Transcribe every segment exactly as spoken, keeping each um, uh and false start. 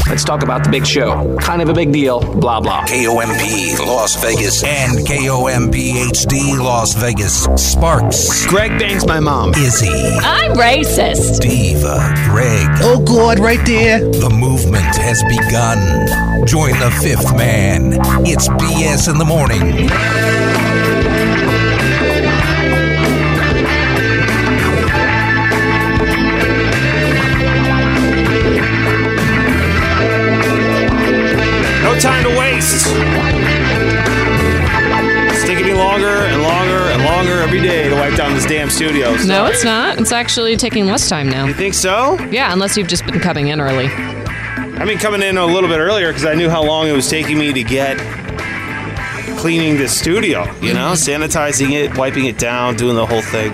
Let's talk about the big show. Kind of a big deal, blah, blah. K O M P Las Vegas and K O M P H D Las Vegas. Sparks. Greg bangs my mom. Izzy. I'm racist. Diva. Greg. Oh, God, right there. The movement has begun. Join the fifth man. It's B S in the morning. No time to waste. It's taking me longer and longer and longer every day to wipe down this damn studio. So. No, it's not. It's actually taking less time now. You think so? Yeah, unless you've just been coming in early. I mean, coming in a little bit earlier because I knew how long it was taking me to get cleaning this studio, you know? Sanitizing it, wiping it down, doing the whole thing.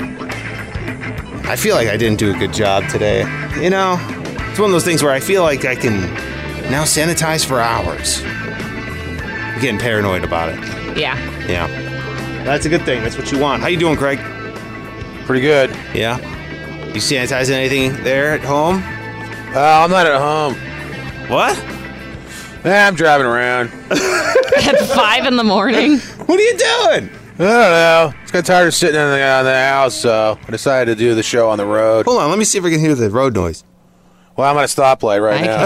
I feel like I didn't do a good job today. You know, it's one of those things where I feel like I can now sanitize for hours. I'm getting paranoid about it. Yeah. Yeah. That's a good thing. That's what you want. How you doing, Craig? Pretty good. Yeah? You sanitizing anything there at home? Uh, I'm not at home. What? Eh, I'm driving around. At five in the morning? What are you doing? I don't know. Just got tired of sitting in the, in the house, so I decided to do the show on the road. Hold on. Let me see if I can hear the road noise. Well, I'm at a stoplight right I now.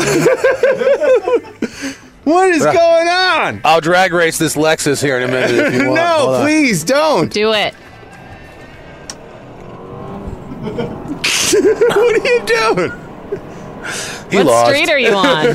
What is Bruh. going on? I'll drag race this Lexus here in a minute if you want. No, Hold on. please don't. Do it. What are you doing? He what lost. street are you on?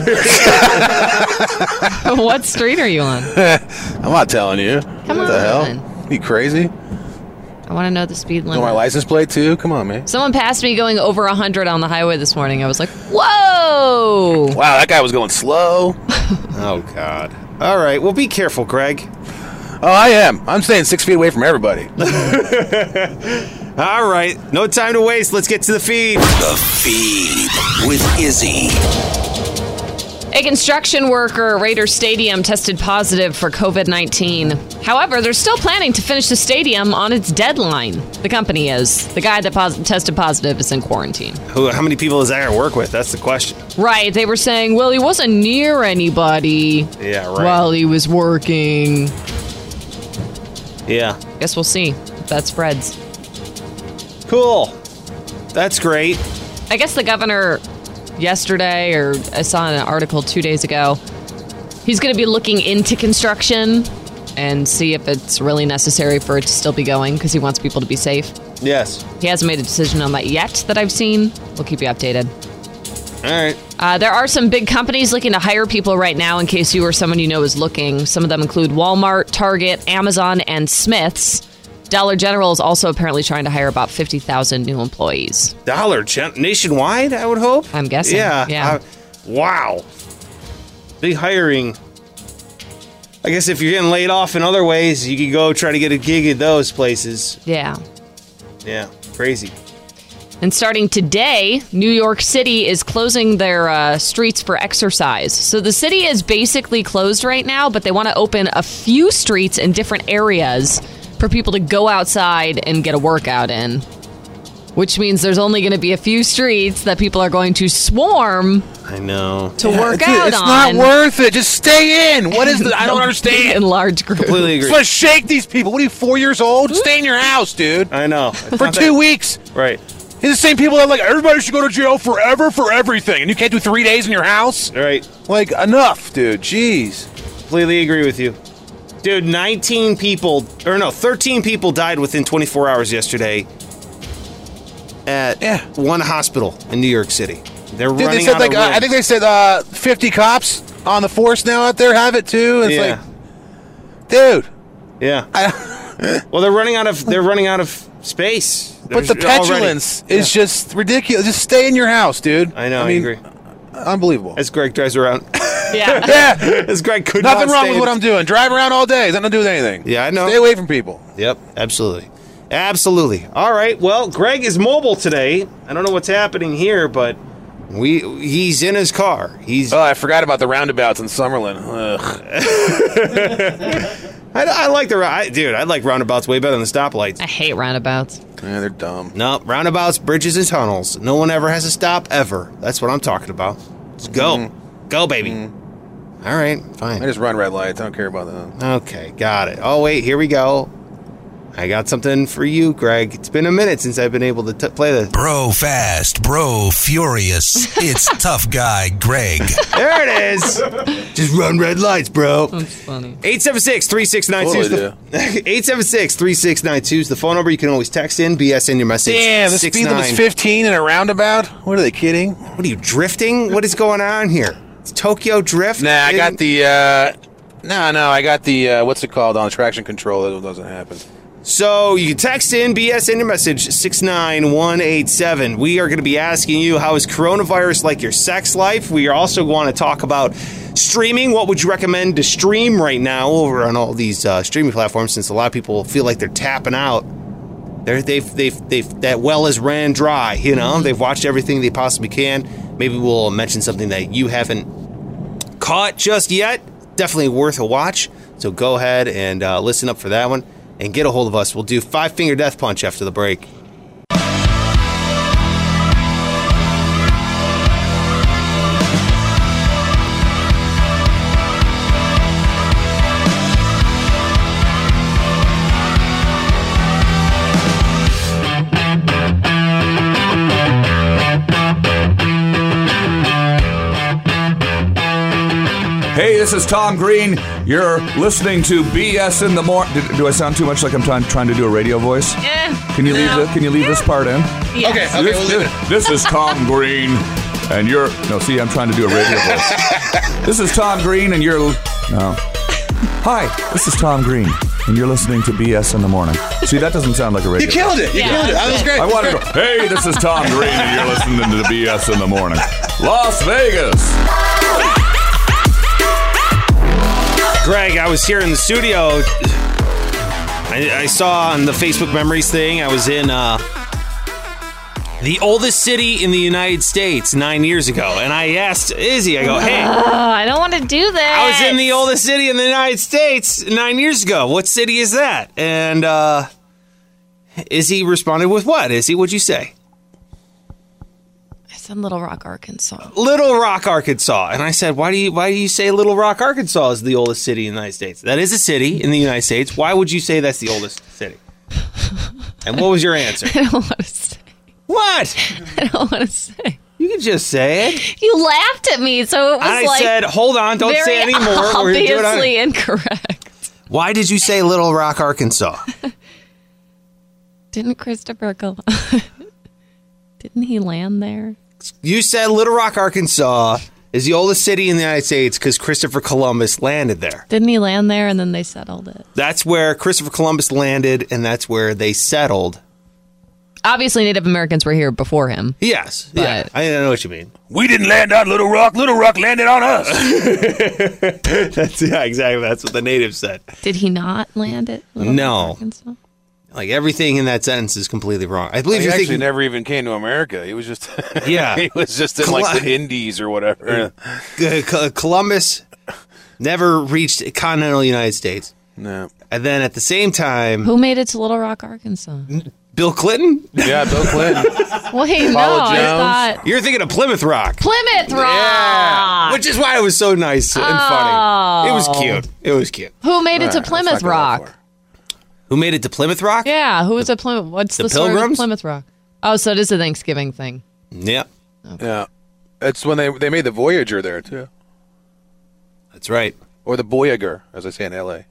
What street are you on? I'm not telling you. Come what on. the hell? You crazy? I want to know the speed Know limit. my license plate too? Come on, man. Someone passed me going over one hundred on the highway this morning. I was like, whoa! Wow, that guy was going slow. Oh, God. All right. Well, be careful, Greg. Oh, I am. I'm staying six feet away from everybody. All right. No time to waste. Let's get to the feed. The feed with Izzy. A construction worker at Raiders Stadium tested positive for covid nineteen. However, they're still planning to finish the stadium on its deadline. The company is. The guy that pos- tested positive is in quarantine. Who? How many people is that going to work with? That's the question. Right. They were saying, well, he wasn't near anybody Yeah, right. while he was working. Yeah. Guess we'll see if that spreads. Cool. That's great. I guess the governor yesterday, or I saw an article two days ago, he's going to be looking into construction and see if it's really necessary for it to still be going because he wants people to be safe. Yes. He hasn't made a decision on that yet that I've seen. We'll keep you updated. All right. Uh, there are some big companies looking to hire people right now in case you or someone you know is looking. Some of them include Walmart, Target, Amazon, and Smith's. Dollar General is also apparently trying to hire about fifty thousand new employees. Dollar Gen- nationwide, I would hope. I'm guessing. Yeah. Yeah. Uh, wow. Big hiring. I guess if you're getting laid off in other ways, you could go try to get a gig at those places. Yeah. Yeah. Crazy. And starting today, New York City is closing their uh, streets for exercise. So the city is basically closed right now, but they want to open a few streets in different areas for people to go outside and get a workout in. Which means there's only going to be a few streets that people are going to swarm I know. to work Dude, out it's on. not worth it. Just stay in. What is the? I don't In understand. large groups. Completely Just agree. want to shake these people. What are you, four years old? Stay in your house, dude. I know. For two weeks. Right. These are the same people that are like, everybody should go to jail forever for everything. And you can't do three days in your house? Right. Like, enough, dude. Jeez. Completely agree with you. Dude, nineteen people, or no, thirteen people died within twenty-four hours yesterday at Yeah. one hospital in New York City. They're Dude, running they said out like of uh, rooms. I think they said uh, fifty cops on the force now out there have it too. It's Yeah. like, dude. Yeah. I, Well, they're running out of they're running out of space. but the There's already- petulance is just ridiculous. Just stay in your house, dude. I know. I, mean, agree. Unbelievable. As Greg drives around, Yeah. Yeah. as Greg could Nothing not wrong stay with in- what I'm doing. Drive around all day. It's nothing to do with anything. Yeah, I know. Stay away from people. Yep, absolutely, absolutely. All right. Well, Greg is mobile today. I don't know what's happening here, but we he's in his car. He's. Oh, I forgot about the roundabouts in Summerlin. Ugh. I, I like the I, dude. I like roundabouts way better than the stoplights. I hate roundabouts. Yeah, they're dumb. No, roundabouts, bridges, and tunnels. No one ever has to stop ever. That's what I'm talking about. Let's go. Mhm. Go, baby. Mm. All right, fine. I just run red lights. I don't care about that. Okay, got it. Oh, wait, here we go. I got something for you, Greg. It's been a minute since I've been able to t- play this. Bro fast, bro furious. It's tough guy Greg. There it is. Just run red lights, bro. That's funny. eight seven six, three six nine two is the eight seven six, three six nine two is the phone number. You can always text in, B S in your message. Damn, the speed limit's fifteen in a roundabout? What are they kidding? What are you, drifting? What is going on here? It's Tokyo Drift? Nah, I got the, uh... No, no, I got the, uh, what's it called, on traction control. That doesn't happen. So you can text in, B S in your message, six nine one eight seven. We are going to be asking you, how is coronavirus like your sex life? We also want to talk about streaming. What would you recommend to stream right now over on all these uh, streaming platforms, since a lot of people feel like they're tapping out? They're, they've, they've, they've, that well has ran dry, you know? They've watched everything they possibly can. Maybe we'll mention something that you haven't caught just yet. Definitely worth a watch. So go ahead and uh, listen up for that one. And get a hold of us. We'll do Five Finger Death Punch after the break. Hey, this is Tom Green. You're listening to B S in the Morning. Do, do I sound too much like I'm trying, trying to do a radio voice? Yeah. Can you leave No. the, Can you leave this part in? Yes. Okay, okay, this, we'll leave it. this is Tom Green, and you're no. See, I'm trying to do a radio voice. This is Tom Green, and you're no. Hi, this is Tom Green, and you're listening to B S in the Morning. See, that doesn't sound like a radio. You killed it. You Yeah. killed it. That was great. I want to go. Hey, this is Tom Green, and you're listening to B S in the Morning. Las Vegas. Greg, I was here in the studio. I, I saw on the Facebook Memories thing, I was in uh, the oldest city in the United States nine years ago. And I asked Izzy, I go, hey, Oh, I don't want to do that. I was in the oldest city in the United States nine years ago. What city is that? And uh, Izzy responded with what? Izzy, what'd you say? I said Little Rock, Arkansas. Little Rock, Arkansas. And I said, why do you why do you say Little Rock, Arkansas is the oldest city in the United States? That is a city in the United States. Why would you say that's the oldest city? And what was your answer? I don't want to say. What? I don't want to say. You can just say it. You laughed at me, so it was And I like said, hold on, don't very say anymore. We're gonna do it on- obviously incorrect. Why did you say Little Rock, Arkansas? Didn't Christopher Columbus? Didn't he land there? You said Little Rock, Arkansas is the oldest city in the United States because Christopher Columbus landed there. Didn't he land there and then they settled it? That's where Christopher Columbus landed, and that's where they settled. Obviously, Native Americans were here before him. Yes. Yeah. But- I know what you mean. We didn't land on Little Rock. Little Rock landed on us. That's, yeah, exactly. That's what the natives said. Did he not land it? Little No. Rock, Arkansas? Like, everything in that sentence is completely wrong. I believe He you're actually thinking... never even came to America. He was just Yeah. he was just in Col- like the Indies or whatever. Uh, Co- Columbus never reached continental United States. No. And then at the same time, Who made it to Little Rock, Arkansas? Bill Clinton? Yeah, Bill Clinton. Wait, no, Paula I Jones. thought You're thinking of Plymouth Rock. Plymouth Rock. Which is why it was so nice and funny. It was cute. It was cute. Who made it to Let's Plymouth not go that Rock? far. Who made it to Plymouth Rock? Yeah, who was at Plymouth? What's the the, story Pilgrims? with Plymouth Rock? Oh, so it is a Thanksgiving thing. Yep. Yeah. It's when they they made the Voyager there too. That's right. Or the Voyager, as I say in L A.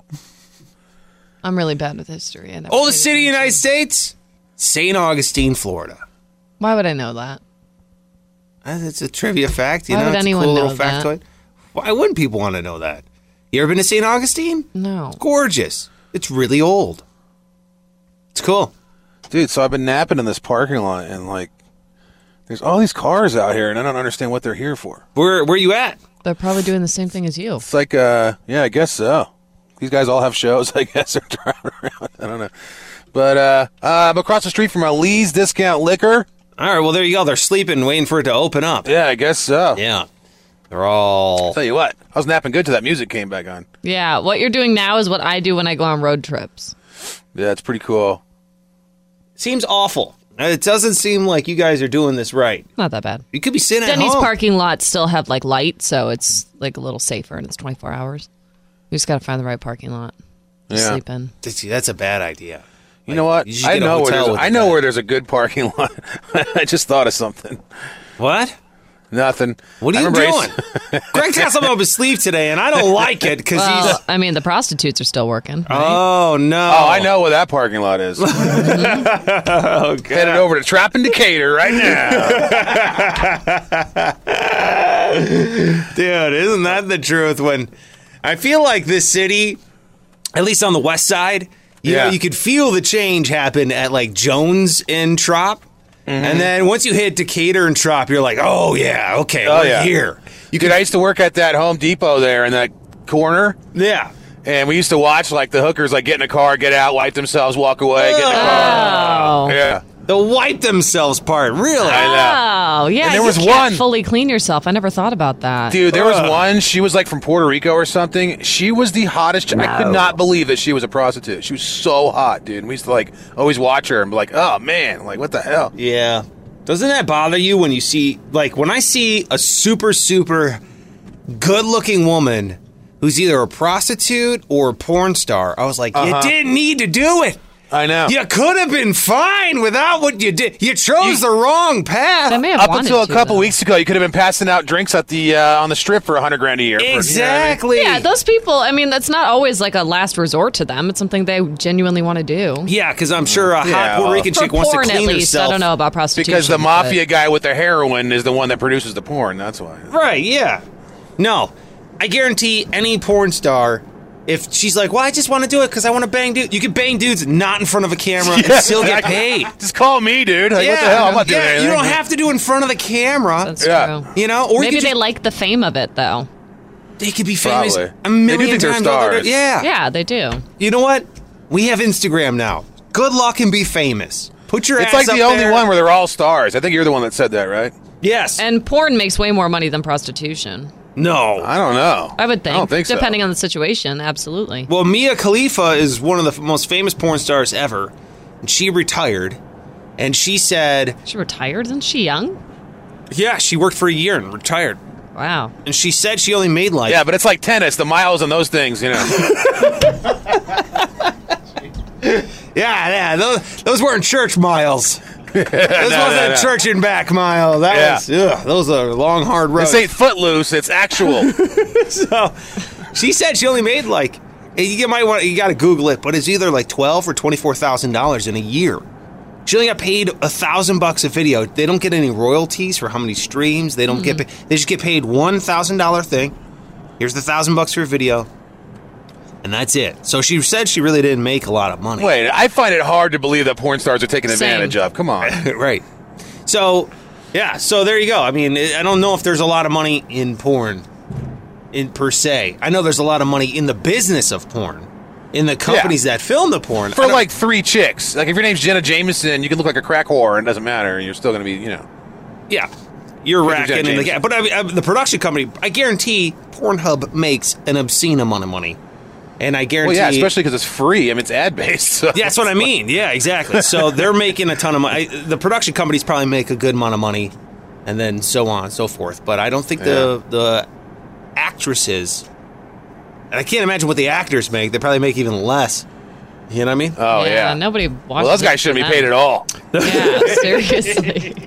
I'm really bad with history. I never Oldest paid city in the United attention. States? Saint Augustine, Florida. Why would I know that? Uh, That's a trivia fact. You Why know, would it's anyone a cool know little that? factoid. Why wouldn't people want to know that? You ever been to Saint Augustine? No. Gorgeous. It's really old. It's cool. Dude, so I've been napping in this parking lot and like there's all these cars out here and I don't understand what they're here for. Where where you at? They're probably doing the same thing as you. It's like uh yeah, I guess so. These guys all have shows, I guess they're driving around. I don't know. But uh, uh I'm across the street from a Lee's Discount Liquor. All right, well, there you go. They're sleeping, waiting for it to open up. Yeah, I guess so. Yeah. They're all... Tell you what, I was napping good till that music came back on. Yeah, what you're doing now is what I do when I go on road trips. Yeah, it's pretty cool. Seems awful. It doesn't seem like you guys are doing this right. Not that bad. You could be sitting Denny's at home. parking lots still have like light, so it's like a little safer, and it's twenty-four hours. We just got to find the right parking lot to Yeah. sleep in. See, that's a bad idea. You know what? You should I get a know where hotel there's, with I the know bed. where there's a good parking lot. I just thought of something. What? Nothing. What are I you remember I doing? used- Greg's got something up his sleeve today, and I don't like it because Well, he's. I mean, the prostitutes are still working. Right? Oh no! Oh, I know where that parking lot is. Oh, God. Headed over to Trap in Decatur right now. Dude, isn't that the truth? When I feel like this city, at least on the west side, you Yeah. know, you could feel the change happen at like Jones and Trop. Mm-hmm. And then once you hit Decatur and Trop, you're like, oh, yeah, okay, Oh, we're yeah. here. You Dude, I used to work at that Home Depot there in that corner. Yeah. And we used to watch like the hookers like get in a car, get out, wipe themselves, walk away, get in a car. Oh. Yeah. The wipe themselves part, really? I know. Oh, yeah. And there you was can't one- fully clean yourself. I never thought about that. Dude, there was Ugh. one. She was like from Puerto Rico or something. She was the hottest. I could not believe that she was a prostitute. She was so hot, dude. And we used to like always watch her and be like, oh man, like what the hell? Yeah. Doesn't that bother you when you see, like, when I see a super, super good looking woman who's either a prostitute or a porn star? I was like, Uh-huh. you didn't need to do it. I know. You could have been fine without what you did. You chose the wrong path. They may have Up wanted until a to, couple though. weeks ago, you could have been passing out drinks at the uh, on the strip for a hundred grand a year. for- you know what I mean? Exactly. Yeah, those people, I mean, that's not always like a last resort to them. It's something they genuinely want to do. Yeah, because I'm sure a hot Yeah, Puerto well- Rican For chick wants to porn, at clean least. herself. I don't know about prostitution. Because the but- mafia guy with the heroin is the one that produces the porn. That's why. Right, yeah. No, I guarantee any porn star, if she's like, well, I just want to do it because I want to bang dudes. You can bang dudes not in front of a camera and still get paid. Just call me, dude. Like, yeah, what the hell? I'm not doing yeah, anything. you don't have to do it in front of the camera. That's Yeah. true. You know, or Maybe you could they just, like the fame of it, though. they could be famous Probably. a million They do think they're times. over. stars. Yeah. Yeah, they do. You know what? We have Instagram now. Good luck and be famous. Put your It's ass like up the only there. one where they're all stars. I think you're the one that said that, right? Yes. And porn makes way more money than prostitution. no. I don't know. I would think. I don't think so. Depending on the situation, absolutely. Well, Mia Khalifa is one of the f- most famous porn stars ever. And she retired. And she said, She retired? Isn't she young? yeah, she worked for a year and retired. Wow. And she said she only made like Yeah, but it's like tennis. The miles on those things, you know. Yeah, yeah, those, those weren't church miles. This No, wasn't no, no. a church and back mile. That Yeah. was, ugh, those are long, hard roads. This ain't footloose. It's actual. So, she said she only made like, you might want, you got to Google it, but it's either like twelve or twenty-four thousand dollars in a year. She only got paid a thousand bucks a video. They don't get any royalties for how many streams. They don't get, paid, they just get paid one thousand dollar thing. Here's the thousand bucks for a video, and that's it. So she said she really didn't make a lot of money. Wait, I find it hard to believe that porn stars are taken Same. advantage of. Come on. Right. So, yeah, so there you go. I mean, I don't know if there's a lot of money in porn in per se. I know there's a lot of money in the business of porn, in the companies that film the porn. For I don't- like three chicks. Like if your name's Jenna Jameson, you can look like a crack whore and it doesn't matter. And you're still going to be, you know. yeah, you're Fifty racking Cent in the James. ga- But I mean, I- the production company, I guarantee Pornhub makes an obscene amount of money. And I Well, guarantee... yeah, especially because it's free. I mean, it's ad based. So. Yeah, that's what I mean. Yeah, exactly. So they're making a ton of money. The production companies probably make a good amount of money, and then so on and so forth. But I don't think the the actresses, and I can't imagine what the actors make. They probably make even less. You know what I mean? Oh, yeah. Nobody watches Well, those guys it shouldn't be for paid them. at all. Yeah, seriously.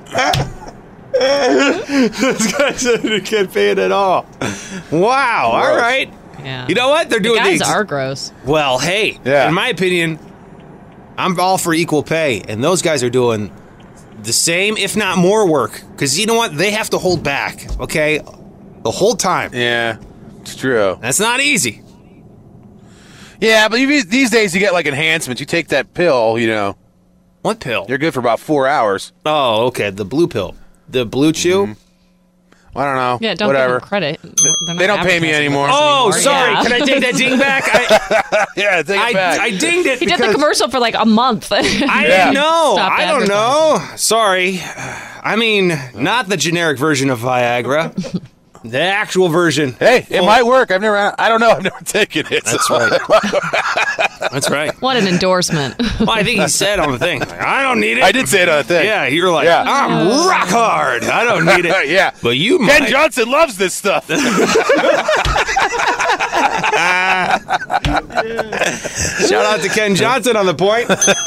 Those guys didn't get paid at all. Wow. All Gross. right. Yeah. You know what? They're The doing guys the ex- are gross. Well, hey, Yeah. in my opinion, I'm all for equal pay, and those guys are doing the same, if not more work. Because you know what? They have to hold back, okay? The whole time. Yeah, it's true. That's not easy. Yeah, but you, these days you get like enhancements. You take that pill, you know, What pill? you're good for about four hours. Oh, okay. The blue pill. The blue chew? Mm-hmm. I don't know. Yeah, don't Whatever. give them credit. They're not They don't pay me advertising anymore. with us Oh, anymore. sorry. Yeah. Can I take that ding back? I, Yeah, take it I, back. I dinged it He did because the commercial for like a month. I Yeah. didn't know. Stopped I don't know. Sorry. I mean, not the generic version of Viagra. The actual version. Hey, it Full- might work. I've never. I don't know. I've never taken it. That's so- right. That's right. What an endorsement. Well, I think he said on the thing, like, I don't need it. I did say it on the thing. Yeah, you're like, Yeah. I'm rock hard. I don't need it. Yeah. But you Ken might. Johnson loves this stuff. Shout out to Ken Johnson on the point.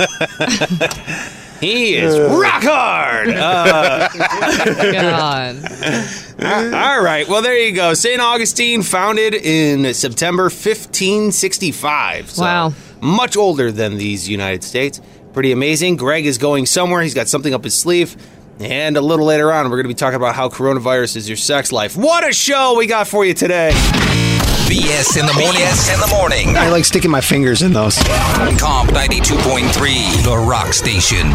He is rock hard. Uh, God. all right. Well, there you go. Saint Augustine, founded in September fifteen sixty-five. So Wow. much older than these United States. Pretty amazing. Greg is going somewhere. He's got something up his sleeve. And a little later on, we're going to be talking about how coronavirus is your sex life. What a show we got for you today. B S in the morning. B S in the morning. I like sticking my fingers in those. Comp ninety-two point three, The Rock Station.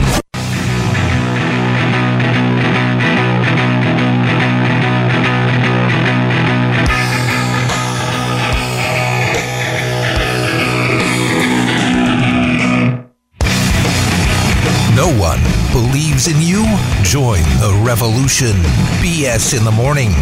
No one believes in you? Join the revolution. B S in the morning.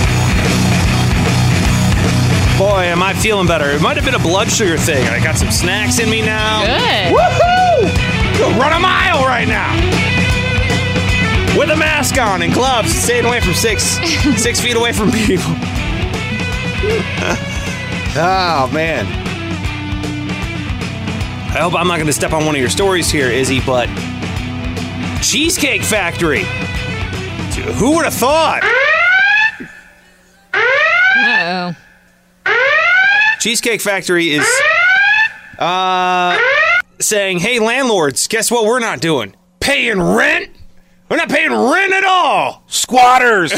Boy, am I feeling better. It might have been a blood sugar thing. I got some snacks in me now. Good. Woohoo! Go run a mile right now. With a mask on and gloves, staying away from six six feet away from people. Oh, man. I hope I'm not going to step on one of your stories here, Izzy, but Cheesecake Factory. Who would have thought? Uh-oh. Cheesecake Factory is uh, saying, hey, landlords, guess what we're not doing? Paying rent? We're not paying rent at all. Squatters.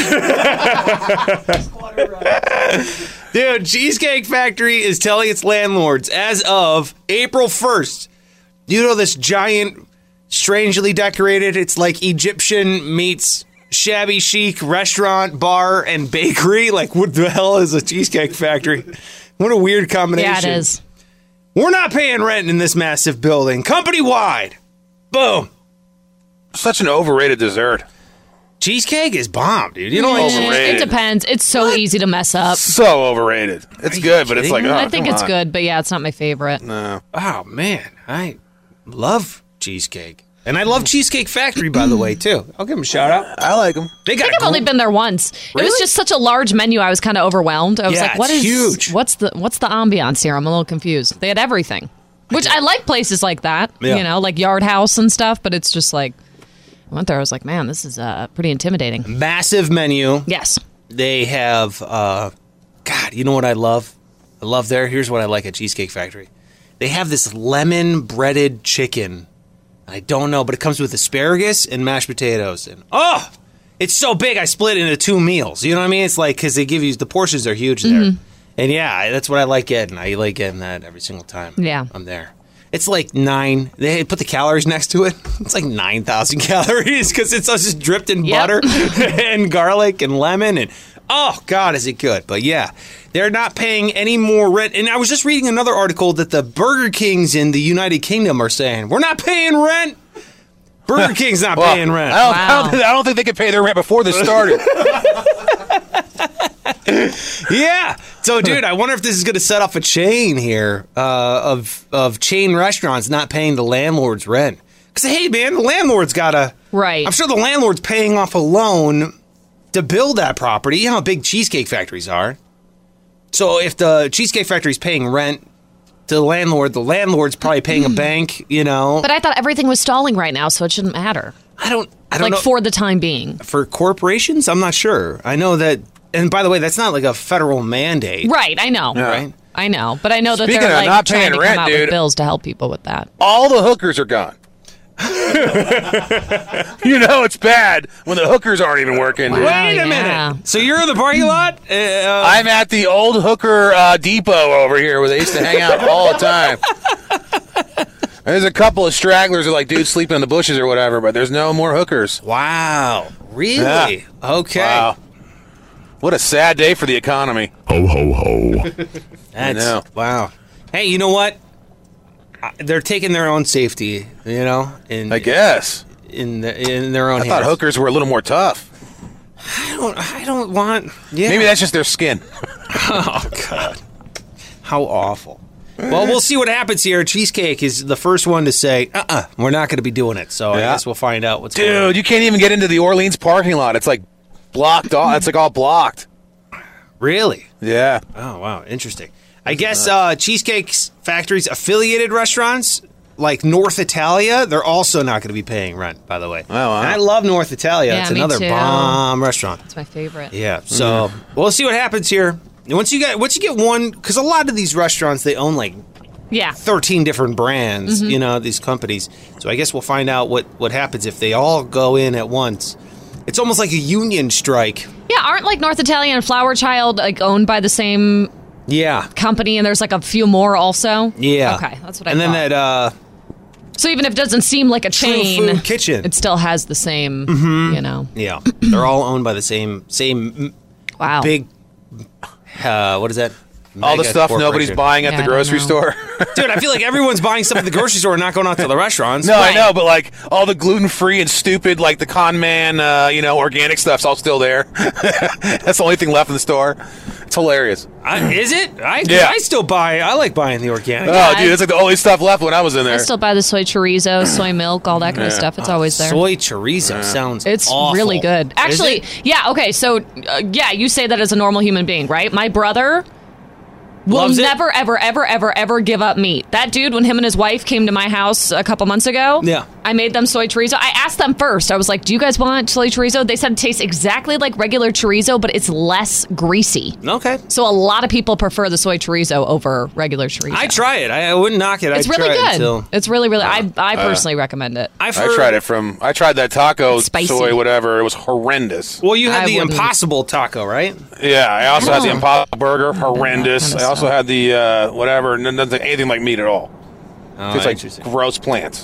Dude, Cheesecake Factory is telling its landlords as of April first, you know this giant, strangely decorated, it's like Egyptian meets shabby chic restaurant, bar, and bakery? Like, what the hell is a Cheesecake Factory? What a weird combination. Yeah, it is. We're not paying rent in this massive building, company-wide. Boom. Such an overrated dessert. Cheesecake is bomb, dude. You know, like, Overrated. It depends. It's so easy to mess up. So overrated. It's good, but it's like, kidding oh, me? I think come it's on. good, but yeah, it's not my favorite. No. oh, man. I love cheesecake. And I love Cheesecake Factory, by the way, too. I'll give them a shout out. I like them. They got I think I've a only gr- been there once. It was Really? just such a large menu. I was kind of overwhelmed. I was Yeah, like, "What it's is huge. What's the What's the ambiance here?" I'm a little confused. They had everything, which I like places like that. Yeah. You know, like Yard House and stuff. But it's just like I went there. I was like, "Man, this is uh, pretty intimidating." massive menu. Yes. They have, uh, God, you know what I love? I love there. Here's what I like at Cheesecake Factory. They have this lemon breaded chicken. I don't know, but it comes with asparagus and mashed potatoes. And oh, it's so big. I split it into two meals. You know what I mean? It's like because they give you the portions are huge there. Mm-hmm. And yeah, that's what I like getting. I like getting that every single time. Yeah. I'm there. It's like nine. They put the calories next to it. It's like nine thousand calories because it's just dripped in Yep. butter and garlic and lemon and oh God, is it good? But yeah, they're not paying any more rent. And I was just reading another article that the Burger Kings in the United Kingdom are saying we're not paying rent. Burger King's not Well, paying rent. I don't, I, Wow. don't think, I don't think they could pay their rent before this started. Yeah. So, dude, I wonder if this is going to set off a chain here uh, of of chain restaurants not paying the landlord's rent. Because, hey, man, the landlord's got to... Right. I'm sure the landlord's paying off a loan to build that property. You know how big Cheesecake Factories are. So if the Cheesecake Factory's paying rent to the landlord, the landlord's probably paying a bank, you know. But I thought everything was stalling right now, so it shouldn't matter. I don't... I don't Like know. for the time being. For corporations, I'm not sure. I know that... And by the way, that's not like a federal mandate. Right, I know. Right? I know. But I know that Speaking they're of like not trying paying to rent, come out dude. with bills to help people with that. All the hookers are gone. You know it's bad when the hookers aren't even working. dude. Wait Oh, a yeah. minute. So you're in the parking lot? Uh, I'm at the old hooker uh, depot over here where they used to hang out all the time. There's a couple of stragglers who are like dudes sleeping in the bushes or whatever, but there's no more hookers. wow. Really? Yeah. Okay. Wow. What a sad day for the economy. Ho, ho, ho. That's, know. Wow. Hey, you know what? I- They're taking their own safety, you know, in I guess. in the, in their own I hands. thought hookers were a little more tough. I don't. I don't want. Yeah. Maybe that's just their skin. Oh God. How awful. Well, we'll see what happens here. Cheesecake is the first one to say, uh-uh, we're not going to be doing it. So I Yeah. guess we'll find out what's going on. Dude, you can't even get into the Orleans parking lot. It's like blocked off. It's like all blocked. Really? Yeah. Oh, wow. Interesting. I guess uh, Cheesecake Factory's affiliated restaurants, like North Italia, they're also not going to be paying rent, by the way. Oh, wow. And I love North Italia. Yeah, it's me another too. bomb restaurant. It's my favorite. Yeah. So we'll see what happens here. Once you get once you get one, because a lot of these restaurants, they own like Yeah. thirteen different brands, Mm-hmm. you know, these companies. So I guess we'll find out what, what happens if they all go in at once. It's almost like a union strike. Yeah, aren't like North Italia and Flower Child like owned by the same Yeah. company, and there's like a few more also? Yeah. Okay, that's what I And thought. then that uh, So even if it doesn't seem like a True chain, Food Kitchen. it still has the same, you know. Yeah. They're all owned by the same same m- Wow. big, uh, what is that? All the Mega stuff nobody's corporation. buying at Yeah, the I don't grocery know. store. Dude, I feel like everyone's buying stuff at the grocery store and not going out to the restaurants. No, Right. I know, but like all the gluten free and stupid, like the con man, uh, you know, organic stuff's all still there. That's the only thing left in the store. It's hilarious. I, is it? I, Yeah. I still buy, I like buying the organic. Oh, I- dude, it's like the only stuff left when I was in I there. still buy the soy chorizo, soy milk, all that kind of Yeah. stuff. It's always there. Soy chorizo sounds It's awful. really good. Is Actually, it? yeah, okay, so, uh, yeah, you say that as a normal human being, right? My brother will Loves it? never, ever, ever, ever, ever give up meat. That dude, when him and his wife came to my house a couple months ago, Yeah. I made them soy chorizo. I asked them first. I was like, do you guys want soy chorizo? They said it tastes exactly like regular chorizo, but it's less greasy. Okay. So a lot of people prefer the soy chorizo over regular chorizo. I try it. I, I wouldn't knock it. It's I'd really try good. It until, It's really, really. I I personally recommend it. I've I heard, tried it from, I tried that taco, Spicy. soy, whatever. It was horrendous. Well, you had I the wouldn't- Impossible Taco, right? Yeah, I also had the Oh. Impossible Burger, horrendous. Kinda I also stuff. had the, uh, whatever, n- nothing, anything like meat at all. Oh, It's like interesting. gross plants.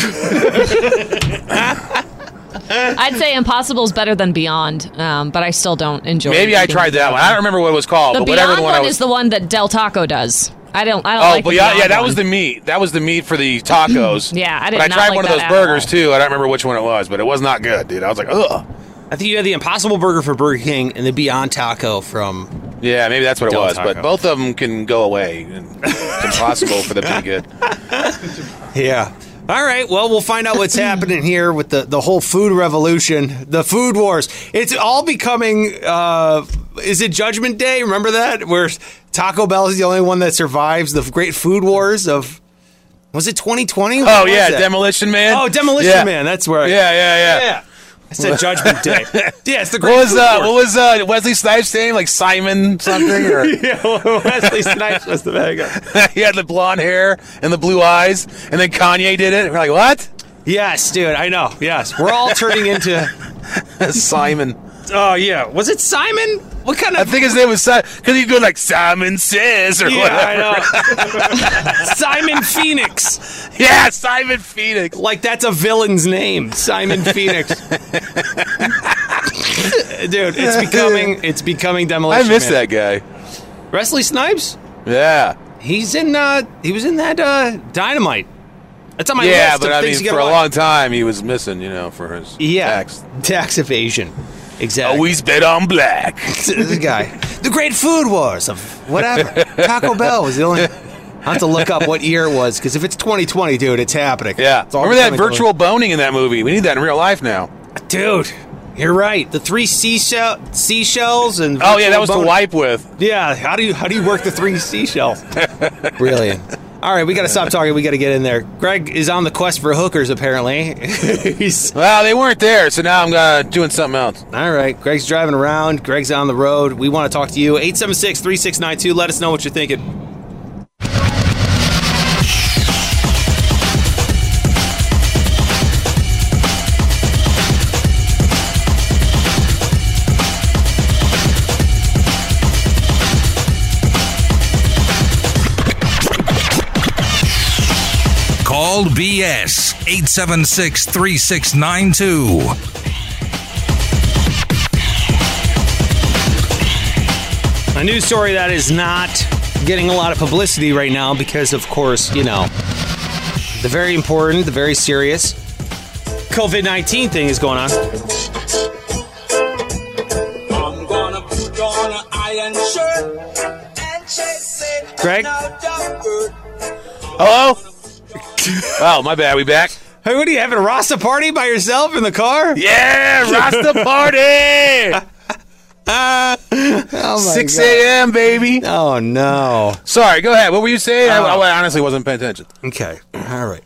I'd say Impossible's better than Beyond, um, but I still don't enjoy. Maybe I eating tried that one. I don't remember what it was called, The but whatever Beyond the one, one I was. is the one that Del Taco does. I don't. I don't Oh, like. but the yeah, Beyond yeah, that one. was the meat. That was the meat for the tacos. Yeah, I did But I not tried like one of that those at burgers all. too. I don't remember which one it was, but it was not good, dude. I was like, ugh. I think you had the Impossible Burger for Burger King and the Beyond Taco from. Yeah, maybe that's what it Del was. Taco. But both of them can go away. And it's impossible for them to be good. Yeah. All right. Well, we'll find out what's happening here with the, the whole food revolution, the food wars. It's all becoming. Uh, is it Judgment Day? Remember that? Where Taco Bell is the only one that survives the great food wars of. Was it twenty twenty? Oh yeah, Demolition Man. Oh, Demolition Yeah. Man. That's where. I, Yeah, yeah, yeah. Yeah. I said Judgment Day. Yeah, it's the great What was food uh, wars. what was uh, Wesley Snipes' name? Like Simon something? Or Yeah, Wesley Snipes was the bad guy. he had the blonde hair and the blue eyes, and then Kanye did it. We're like, what? Yes, dude. I know. Yes, we're all turning into. Simon. Oh yeah, was it Simon? What kind I of? think his name was Simon because he'd go like Simon Says or Yeah, whatever. I know. Simon Phoenix. Yeah, Simon Phoenix. Like that's a villain's name, Simon Phoenix. Dude, it's becoming it's becoming I Demolition miss Man. that guy. Wesley Snipes. Yeah. He's in. uh He was in that uh Dynamite. That's on my yeah, list but of I things mean, you for gotta a watch. long time, he was missing, you know, for his Yeah, tax. tax evasion. Exactly. Always bet on black. This guy. The Great Food Wars of whatever. Taco Bell was the only. I have to look up what year it was because if it's twenty twenty, dude, it's happening. Yeah. It's all Remember that becoming- virtual boning in that movie? We need that in real life now. Dude, you're right. The three seashell seashells and Oh yeah, that was virtual to bone- wipe with. Yeah, how do you how do you work the three seashells? Brilliant. All right, we got to stop talking. We got to get in there. Greg is on the quest for hookers. Apparently, he's Well, they weren't there, so now I'm uh, doing something else. all right. Greg's driving around. Greg's on the road. We want to talk to you. eight seven six, three six nine two. Let us know what you're thinking. Call B S eight seven six, three six nine two. A news story that is not getting a lot of publicity right now because, of course, you know, the very important, the very serious COVID nineteen thing is going on. Greg? Hello? Oh, my bad. We back? Hey, what are you having a Rasta party by yourself in the car? Yeah, Rasta party! Uh, oh my six God. a.m., baby. Oh, no. Sorry, go ahead. What were you saying? I, Oh. I honestly wasn't paying attention. Okay. All right.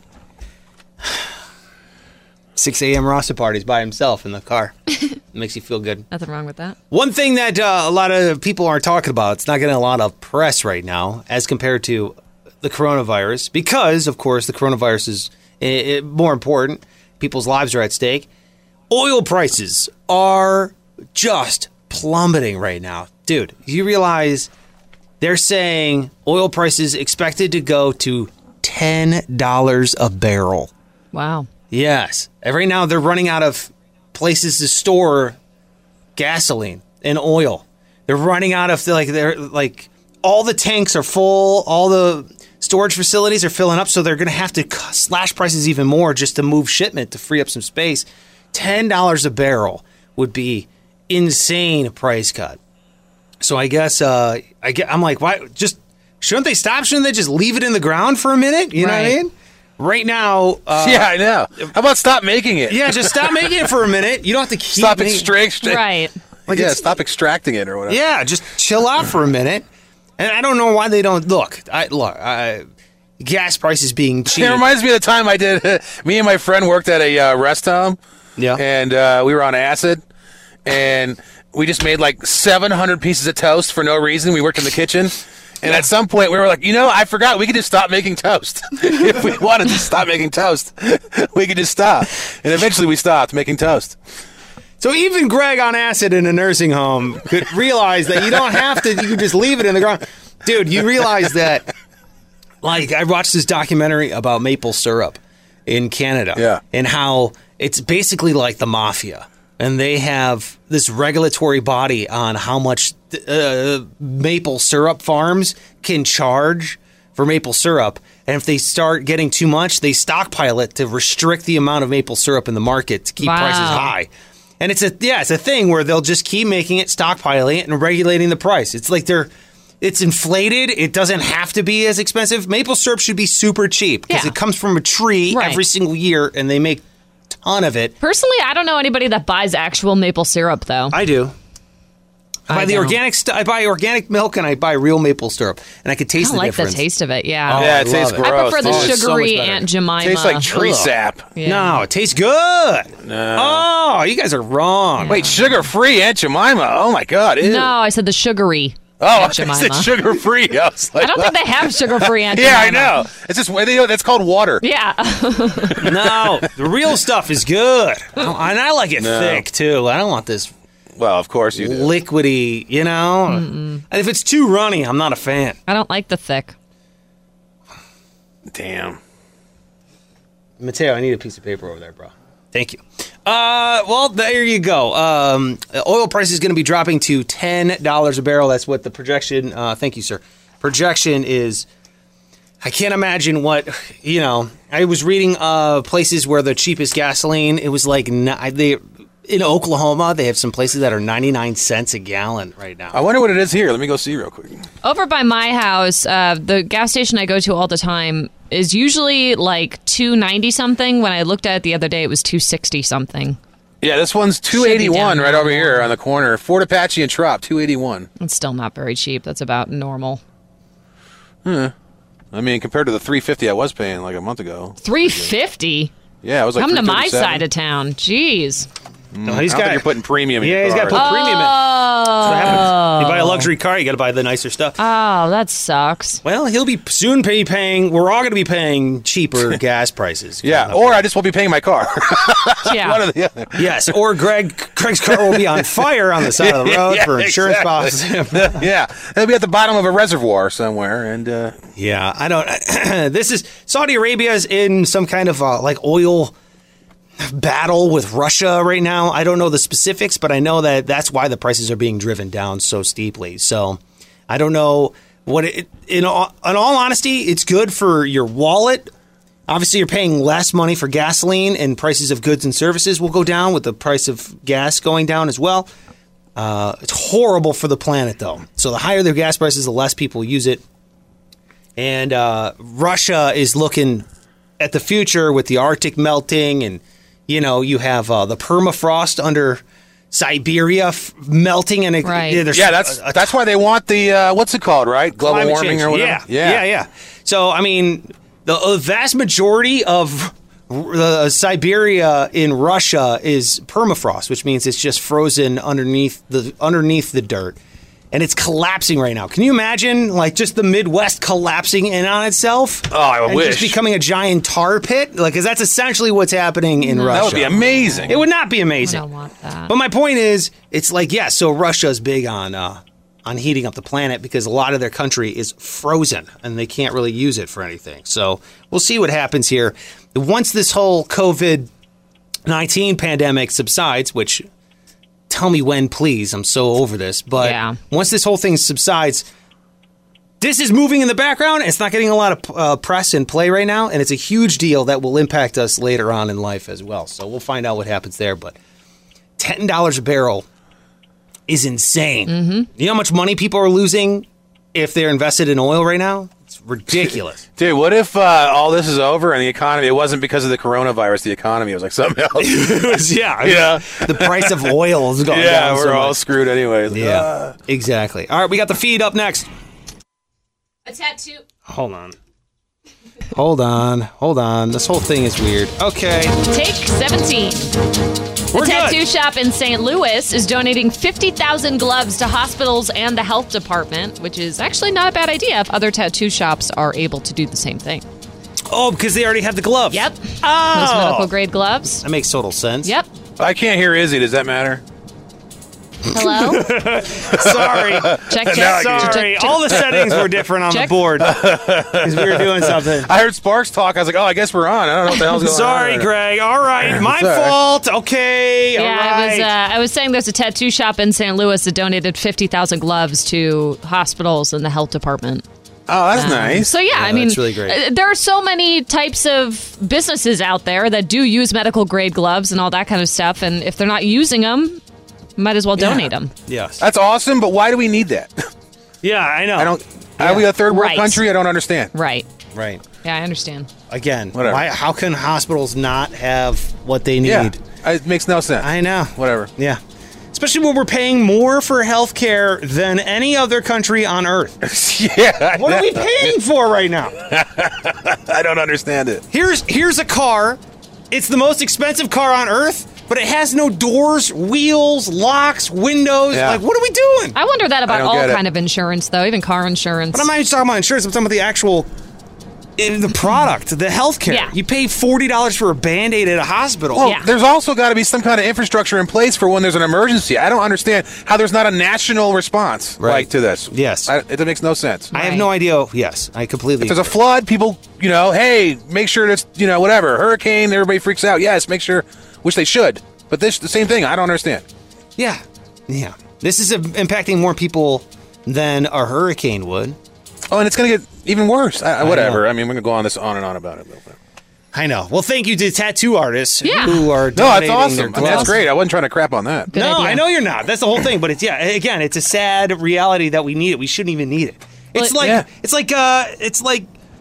six a.m. Rasta parties by himself in the car. Makes you feel good. Nothing wrong with that. One thing that uh, a lot of people aren't talking about, it's not getting a lot of press right now as compared to the coronavirus, because, of course, the coronavirus is uh, more important. People's lives are at stake. Oil prices are just plummeting right now. Dude, you realize they're saying oil prices expected to go to ten dollars a barrel. Wow. Yes. And right now they're running out of places to store gasoline and oil. They're running out of like they're like all the tanks are full, all the storage facilities are filling up, so they're going to have to slash prices even more just to move shipment to free up some space. ten dollars a barrel would be insane price cut. So I guess uh, I get, I'm like, why? Just shouldn't they stop? Shouldn't they just leave it in the ground for a minute? You know Right. what I mean? Right now, uh, yeah, I know. How about stop making it? yeah, just stop making it for a minute. You don't have to keep Stop making- extract. Right. Like, yeah, stop extracting it or whatever. Yeah, just chill out for a minute. And I don't know why they don't look. I look. I, gas prices being cheap. It reminds me of the time I did. Me and my friend worked at a uh, rest home. Yeah. And uh, we were on acid, and we just made like seven hundred pieces of toast for no reason. We worked in the kitchen. And at some point, we were like, you know, I forgot we could just stop making toast. If we wanted to stop making toast, we could just stop. And eventually we stopped making toast. So even Greg on acid in a nursing home could realize that you don't have to. You can just leave it in the ground, dude. You realize that? Like, I watched this documentary about maple syrup in Canada, Yeah. and how it's basically like the mafia, and they have this regulatory body on how much uh, maple syrup farms can charge for maple syrup. And if they start getting too much, they stockpile it to restrict the amount of maple syrup in the market to keep Wow. prices high. And it's a yeah, it's a thing where they'll just keep making it, stockpiling it, and regulating the price. It's like they're it's inflated. It doesn't have to be as expensive. Maple syrup should be super cheap because Yeah. it comes from a tree Right. every single year, and they make a ton of it. Personally, I don't know anybody that buys actual maple syrup, though. I do. I buy I the don't. organic st- I buy organic milk, and I buy real maple syrup, and I could I taste don't the like difference. the taste of it, yeah. Oh, Yeah, I it tastes love it. gross. I prefer the Oh, it's so sugary much better. Aunt Jemima. Tastes like tree Ugh. sap. Yeah. No, it tastes good. Oh, you guys are wrong. Wait, sugar-free Aunt Jemima. Oh, my God. Ew. No, I said the sugary Oh, Aunt I Jemima. said sugar-free. I was like, I don't think they have sugar-free Aunt Yeah, I Jemima. know. It's just, they, that's called water. Yeah. No, the real stuff is good. And I like it No. thick, too. I don't want this Well, of course you do. liquidy, you know? And if it's too runny, I'm not a fan. I don't like the thick. Damn. Mateo, I need a piece of paper over there, bro. Thank you. Uh, well, there you go. Um, oil price is going to be dropping to ten dollars a barrel. That's what the projection, uh, thank you, sir. Projection is, I can't imagine what, you know, I was reading uh, places where the cheapest gasoline, it was like, ni- they in Oklahoma, they have some places that are ninety-nine cents a gallon right now. I wonder what it is here. Let me go see real quick. Over by my house, uh, the gas station I go to all the time is usually like two ninety something. When I looked at it the other day, it was two sixty something. Yeah, this one's two Should be eighty-one down right now. over here on the corner. Fort Apache and Trop, two eighty-one. It's still not very cheap. That's about normal. I mean, compared to the three fifty I was paying like a month ago. three fifty. Yeah, it was like Come to my three thirty-seven. side of town. Jeez. No, I he's don't got think you're putting premium in Yeah, your he's got car. to put premium in. That's what happens. You buy a Oh. luxury car, you got to buy the nicer stuff. Oh, that sucks. Well, he'll be soon be paying. We're all going to be paying cheaper gas prices. Yeah, or I just won't be paying my car. Yeah. One or the other. yes, or Greg Craig's car will be on fire on the side of the road Yeah, for insurance exactly. policy. Yeah, it'll be at the bottom of a reservoir somewhere, and uh, yeah, I don't. This is Saudi Arabia is in some kind of uh, like oil battle with Russia right now. I don't know the specifics, but I know that that's why the prices are being driven down so steeply. So I don't know what it. In all, in all honesty, it's good for your wallet. Obviously, you're paying less money for gasoline, and prices of goods and services will go down with the price of gas going down as well. Uh, it's horrible for the planet, though. So the higher the gas prices, the less people use it. And uh, Russia is looking at the future with the Arctic melting, and you know you have uh, the permafrost under Siberia f- melting, and it, Right. yeah, there's Yeah, that's a- a that's why they want the uh, what's it called, right? Global climate warming change. or whatever. Yeah, yeah, yeah. So I mean, the uh, vast majority of uh, Siberia in Russia is permafrost, which means it's just frozen underneath the underneath the dirt, and it's collapsing right now. Can you imagine, like, just the Midwest collapsing in on itself? Oh, I and wish. just becoming a giant tar pit, like, because that's essentially what's happening in Russia. That would be amazing. It would not be I amazing. don't want that. But my point is, it's like, yeah, so Russia's big on uh, on heating up the planet because a lot of their country is frozen and they can't really use it for anything. So we'll see what happens here. Once this whole COVID nineteen pandemic subsides, which, tell me when, please, I'm so over this. But Yeah. once this whole thing subsides, this is moving in the background. It's not getting a lot of uh, press and play right now, and it's a huge deal that will impact us later on in life as well. So we'll find out what happens there. But ten dollars a barrel is insane. Mm-hmm. You know how much money people are losing if they're invested in oil right now? It's ridiculous. Dude, what if uh, all this is over and the economy, it wasn't because of the coronavirus, the economy was like something else. yeah. Yeah. The price of oil is going yeah, down we're so all much. screwed anyways. Yeah, Uh, exactly. All right, we got the feed up next. A tattoo. Hold on. Hold on. Hold on. This whole thing is weird. Okay. Take seventeen. We're a tattoo good. shop in Saint Louis is donating fifty thousand gloves to hospitals and the health department, which is actually not a bad idea if other tattoo shops are able to do the same thing. Oh, because they already have the gloves. Yep. Those Oh. medical grade gloves. That makes total sense. Yep. I can't hear Izzy. Does that matter? Hello? Sorry. Check, check. Now I can- check, Sorry. check. All the settings were different on Check. the board because we were doing something. I heard Sparks talk. I was like, oh, I guess we're on. I don't know what the hell's going Sorry, on. Greg. All right. My It's all right. fault. Okay. Yeah, all I was. right. Uh, I was saying there's a tattoo shop in Saint Louis that donated fifty thousand gloves to hospitals and the health department. Oh, that's Um, nice. So yeah, I mean, that's really great. uh, there are so many types of businesses out there that do use medical grade gloves and all that kind of stuff, and if they're not using them, might as well donate them. Yes. That's awesome, but why do we need that? Yeah, I know. I don't. Are we a third world Right. country? I don't understand. Right. Right. Yeah, I understand. Again, Whatever. why, how can hospitals not have what they need? Yeah, it makes no sense. I know. Whatever. Yeah. Especially when we're paying more for health care than any other country on earth. yeah. What are we paying for right now? I don't understand it. Here's here's a car. It's the most expensive car on earth, but it has no doors, wheels, locks, windows. Yeah. Like, what are we doing? I wonder that about don't all get it. kind of insurance, though, even car insurance. But I'm not even talking about insurance. I'm talking about the actual, in the product, the healthcare. Yeah. You pay forty dollars for a Band-Aid at a hospital. Well, Yeah. there's also got to be some kind of infrastructure in place for when there's an emergency. I don't understand how there's not a national response Right. like to this. Yes. I, it makes no sense. I have Right. no idea. Yes, I completely. If there's a flood, people, you know, hey, make sure that's, you know, whatever. Hurricane, everybody freaks out. Yes, make sure, which they should. But this, the same thing. I don't understand. Yeah, yeah. This is uh, impacting more people than a hurricane would. Oh, and it's going to get even worse. I, whatever. know. I mean, we're going to go on this on and on about it. But, I know. Well, thank you to tattoo artists Yeah. who are no, donating that's awesome. their I mean, that's gloves. great. I wasn't trying to crap on that. Good no, idea. I know you're not. That's the whole thing. But it's yeah. Again, it's a sad reality that we need it. We shouldn't even need it. It's Well, like yeah. it's like uh, it's like.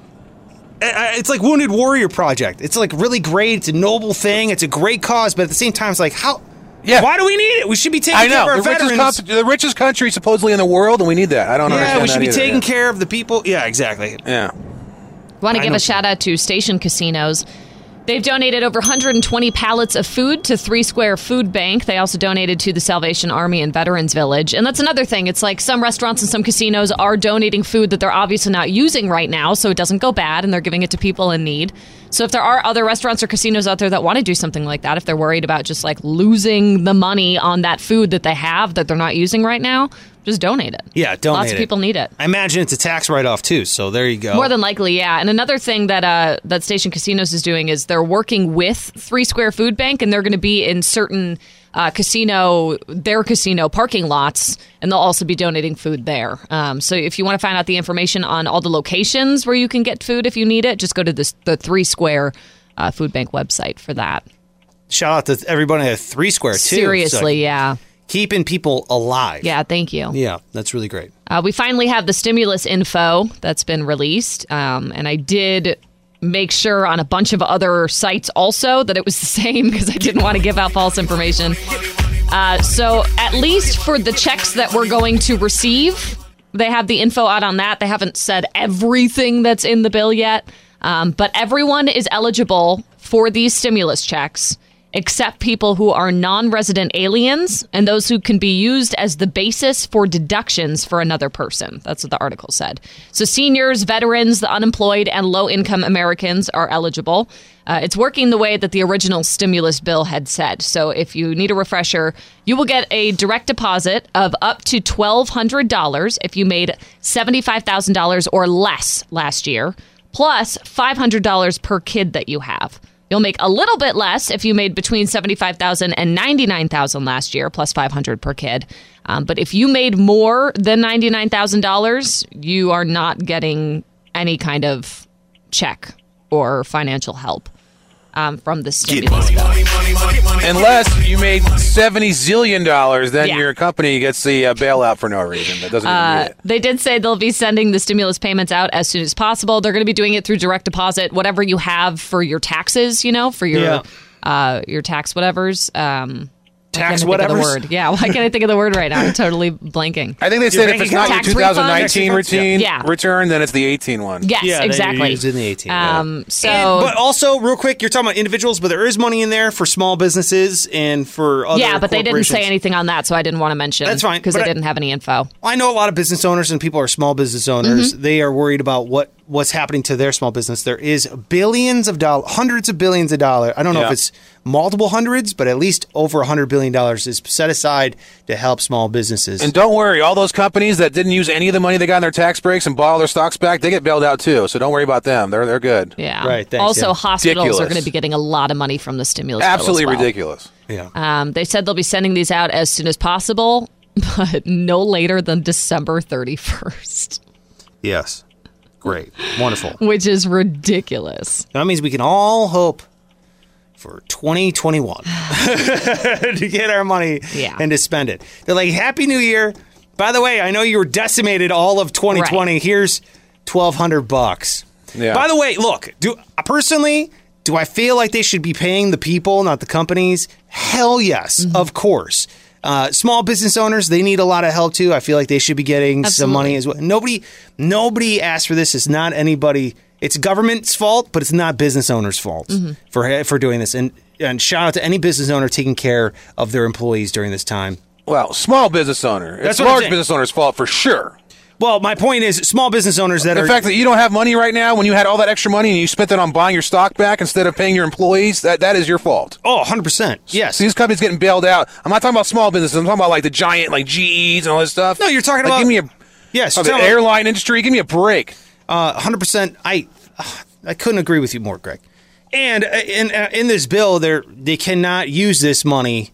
uh, It's like Wounded Warrior Project. It's like really great. It's a noble thing. It's a great cause, but at the same time, it's like how. Yeah. Why do we need it? We should be taking I know. care of The our richest, veterans. con- the richest country supposedly in the world, and we need that. I don't yeah, understand we should that be either, taking yeah. care of the people. Yeah, exactly. Yeah. Want I to give know. a shout out to Station Casinos. They've donated over one hundred twenty pallets of food to Three Square Food Bank. They also donated to the Salvation Army and Veterans Village. And that's another thing. It's like some restaurants and some casinos are donating food that they're obviously not using right now, so it doesn't go bad, and they're giving it to people in need. So if there are other restaurants or casinos out there that want to do something like that, if they're worried about just like losing the money on that food that they have that they're not using right now, just donate it. Yeah, donate Lots of it. people need it. I imagine it's a tax write-off too. So there you go. More than likely, yeah. And another thing that uh, that Station Casinos is doing is they're working with Three Square Food Bank, and they're going to be in certain uh, casino, their casino parking lots, and they'll also be donating food there. Um, so if you want to find out the information on all the locations where you can get food if you need it, just go to this, the Three Square uh, Food Bank website for that. Shout out to everybody at Three Square too. Seriously, So yeah. keeping people alive. Yeah, thank you. Yeah, that's really great. Uh, we finally have the stimulus info that's been released. Um, and I did make sure on a bunch of other sites also that it was the same because I didn't want to give out false information. Uh, so at least for the checks that we're going to receive, they have the info out on that. They haven't said everything that's in the bill yet. Um, but everyone is eligible for these stimulus checks, except people who are non-resident aliens and those who can be used as the basis for deductions for another person. That's what the article said. So seniors, veterans, the unemployed, and low-income Americans are eligible. Uh, it's working the way that the original stimulus bill had said. So if you need a refresher, you will get a direct deposit of up to twelve hundred dollars if you made seventy-five thousand dollars or less last year, plus five hundred dollars per kid that you have. You'll make a little bit less if you made between seventy-five thousand dollars and ninety-nine thousand dollars last year, plus five hundred dollars per kid. Um, but if you made more than ninety-nine thousand dollars, you are not getting any kind of check or financial help um, from the stimulus bill. Unless you made seventy zillion dollars, then Yeah. your company gets the uh, bailout for no reason. That doesn't even Uh, need it. they did say they'll be sending the stimulus payments out as soon as possible. They're going to be doing it through direct deposit, whatever you have for your taxes, you know, for your Yeah. uh, your tax whatevers. Um, I Tax can't think of the whatevers? word. Yeah, why can't I think of the word right now? I'm totally blanking. I think they said if bank it's not your account? two thousand nineteen Tax refunds? routine, Yeah. return, then it's the eighteen one. Yes, Yeah, they exactly. used in the eighteen, yeah. Um, so, And- but also, real quick, you're talking about individuals, but there is money in there for small businesses and for other yeah, but they didn't say corporations. anything on that, so I didn't want to mention. That's fine, because but they I- didn't have any info. I know a lot of business owners and people are small business owners. Mm-hmm. They are worried about what what's happening to their small business. There is billions of dollars, hundreds of billions of dollars. I don't know Yeah. if it's multiple hundreds, but at least over one hundred billion dollars is set aside to help small businesses. And don't worry, all those companies that didn't use any of the money they got in their tax breaks and bought all their stocks back, they get bailed out too. So don't worry about them. They're they're good. Yeah. Right, thanks, also, yeah. hospitals are Ridiculous. going to be getting a lot of money from the stimulus bill as Absolutely well. ridiculous. yeah. Um, they said they'll be sending these out as soon as possible, but no later than December thirty-first, Yes. Great. Wonderful. which is ridiculous. That means we can all hope for twenty twenty-one to get our money Yeah. and to spend it. They're like, Happy New Year. By the way, I know you were decimated all of twenty twenty. Right. Here's twelve hundred bucks. Yeah. By the way, look, do personally, do I feel like they should be paying the people, not the companies? Hell yes, Mm-hmm. of course. Uh, small business owners, they need a lot of help too. I feel like they should be getting some Absolutely. money as well. Nobody, nobody asked for this. It's not anybody. It's government's fault, but it's not business owners' fault Mm-hmm. for for doing this. And and shout out to any business owner taking care of their employees during this time. Well, small business owner. That's It's what I'm large saying. business owner's fault for sure. Well, my point is, small business owners that The are fact that you don't have money right now when you had all that extra money and you spent it on buying your stock back instead of paying your employees, that, that is your fault. oh, one hundred percent. Yes. So these companies getting bailed out. I'm not talking about small businesses. I'm talking about like the giant like G Es and all this stuff. No, you're talking like, about- give me a Yes. oh, the you're talking about- airline industry. Give me a break. Uh, one hundred percent. I I couldn't agree with you more, Greg. And uh, in uh, in this bill, they they cannot use this money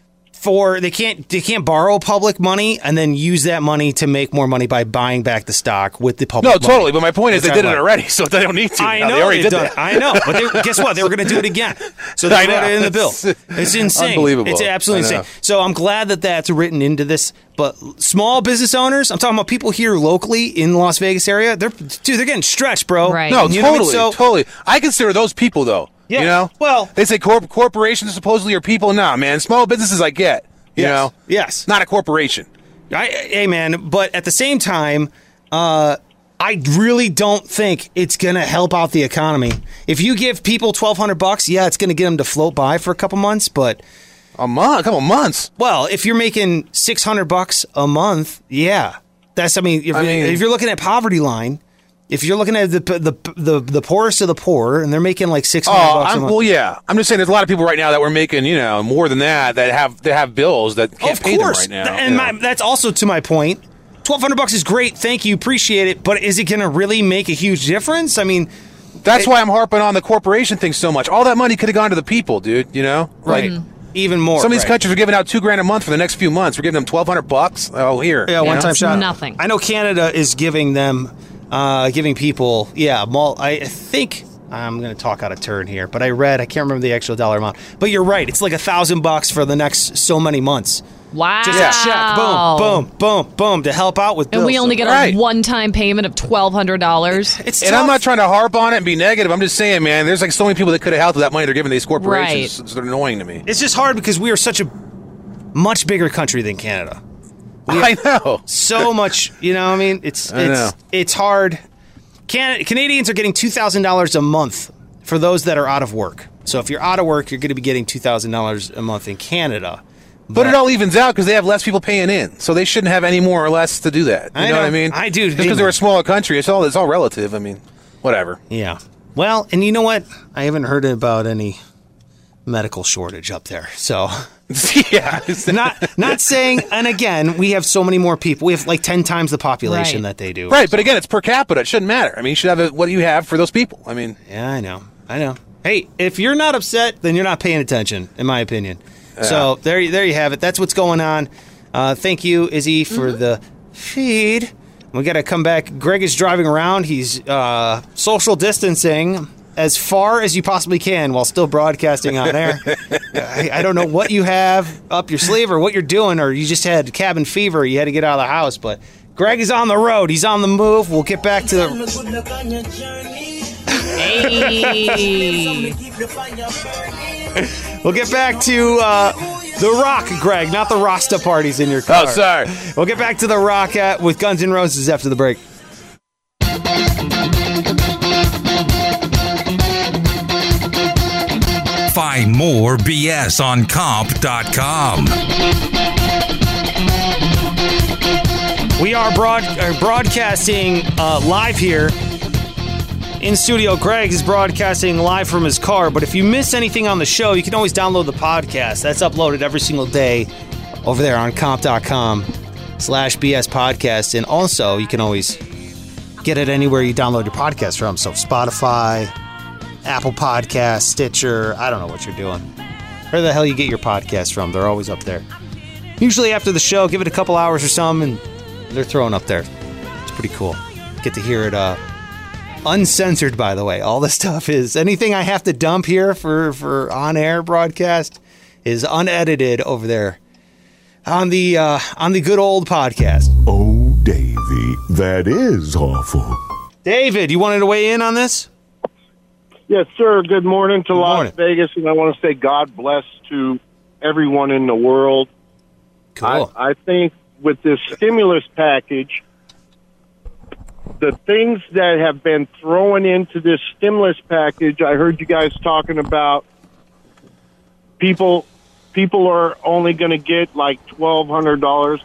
for they can't they can't borrow public money and then use that money to make more money by buying back the stock with the public. No, money. totally. But my point is they That's did it right. already, so they don't need to. I now. know They already they've did done that. it. I know, but they, guess what? They were going to do it again. So they I wrote know. it in the bill. It's- It's insane. Unbelievable. It's absolutely I know. insane. So I'm glad that that's written into this. But small business owners, I'm talking about people here locally in the Las Vegas area. They're dude, they're getting stretched, bro. Right. No, You know what I mean? totally, So- totally. I consider those people though. Yeah, You know, well- they say corp- corporations supposedly are people. Nah, man, small businesses I get. You Yes. know, Yes. not a corporation. I, hey, man, but at the same time, uh, I really don't think it's going to help out the economy. If you give people twelve hundred bucks, yeah, it's going to get them to float by for a couple months. But, A month, a couple months. well, if you're making six hundred bucks a month, yeah. That's, I mean, if, I mean- if you're looking at poverty line, if you're looking at the the the, the poorest of the poor, and they're making like six hundred Oh, bucks a I'm, month. well, yeah. I'm just saying, there's a lot of people right now that were making, you know, more than that that have they have bills that can't of pay course, them right now. and you my, know. that's also to my point. Twelve hundred bucks is great. Thank you, appreciate it. But is it going to really make a huge difference? I mean, That's why I'm harping on the corporation thing so much. All that money could have gone to the people, dude. You know, right? Like, Even more. some of these right. countries are giving out two grand a month for the next few months. We're giving them twelve hundred bucks. Oh, here. Yeah, you one know? time shot. Nothing. I know Canada is giving them, uh, giving people. Yeah, mul- I think I'm going to talk out of turn here, but I read. I can't remember the actual dollar amount. But you're right. It's like a thousand bucks for the next so many months. Wow. Just a check. Boom, boom, boom, boom to help out with bills. And we only get Right. a one-time payment of twelve hundred dollars. It's And tough. I'm not trying to harp on it and be negative. I'm just saying, man, there's like so many people that could have helped with that money they're giving these corporations. Right. So they're annoying to me. It's just hard because we are such a much bigger country than Canada. I know. So much, you know. I mean, it's I it's know. it's hard. Can- Canadians are getting two thousand dollars a month for those that are out of work. So if you're out of work, you're going to be getting two thousand dollars a month in Canada. But it all evens out because they have less people paying in, so they shouldn't have any more or less to do that. You I know, know. what I mean? I do. Just because they're a smaller country, it's all it's all relative. I mean, whatever. Yeah. Well, and you know what? I haven't heard about any medical shortage up there. So yeah. not not saying. And again, we have so many more people. We have like ten times the population Right. that they do. Right, but again, it's per capita. It shouldn't matter. I mean, you should have a, what you have for those people. I mean, Yeah, I know. I know. Hey, if you're not upset, then you're not paying attention, in my opinion. So there, you- there you have it. That's what's going on. Uh, thank you, Izzy, for the feed. We got to come back. Greg is driving around. He's uh, social distancing as far as you possibly can while still broadcasting on air. I, I don't know what you have up your sleeve or what you're doing, or you just had cabin fever. You had to get out of the house, but Greg is on the road. He's on the move. We'll get back to the. Hey. We'll get back to uh, The Rock, Greg, not the Rasta parties in your car. oh, sorry. We'll get back to The Rock at, with Guns N' Roses after the break. Find more B S on comp dot com. We are broad, uh, broadcasting uh, live here in studio. Greg is broadcasting live from his car, but if you miss anything on the show, you can always download the podcast. That's uploaded every single day over there on comp dot com slash B S podcast. And also, you can always get it anywhere you download your podcast from. So Spotify, Apple Podcasts, Stitcher. I don't know what you're doing. Where the hell you get your podcasts from? They're always up there. Usually after the show, give it a couple hours or something, and they're thrown up there. It's pretty cool. Get to hear it uh, uncensored, by the way. All this stuff is anything I have to dump here for, for on-air broadcast is unedited over there on the uh, on the good old podcast. Oh, Davy, that is awful. David, you wanted to weigh in on this? Yes, sir. Good morning to Las morning. Vegas, and I want to say God bless to everyone in the world. Cool. I, I think with this stimulus package, the things that have been thrown into this stimulus package, I heard you guys talking about people people are only going to get like twelve hundred dollars.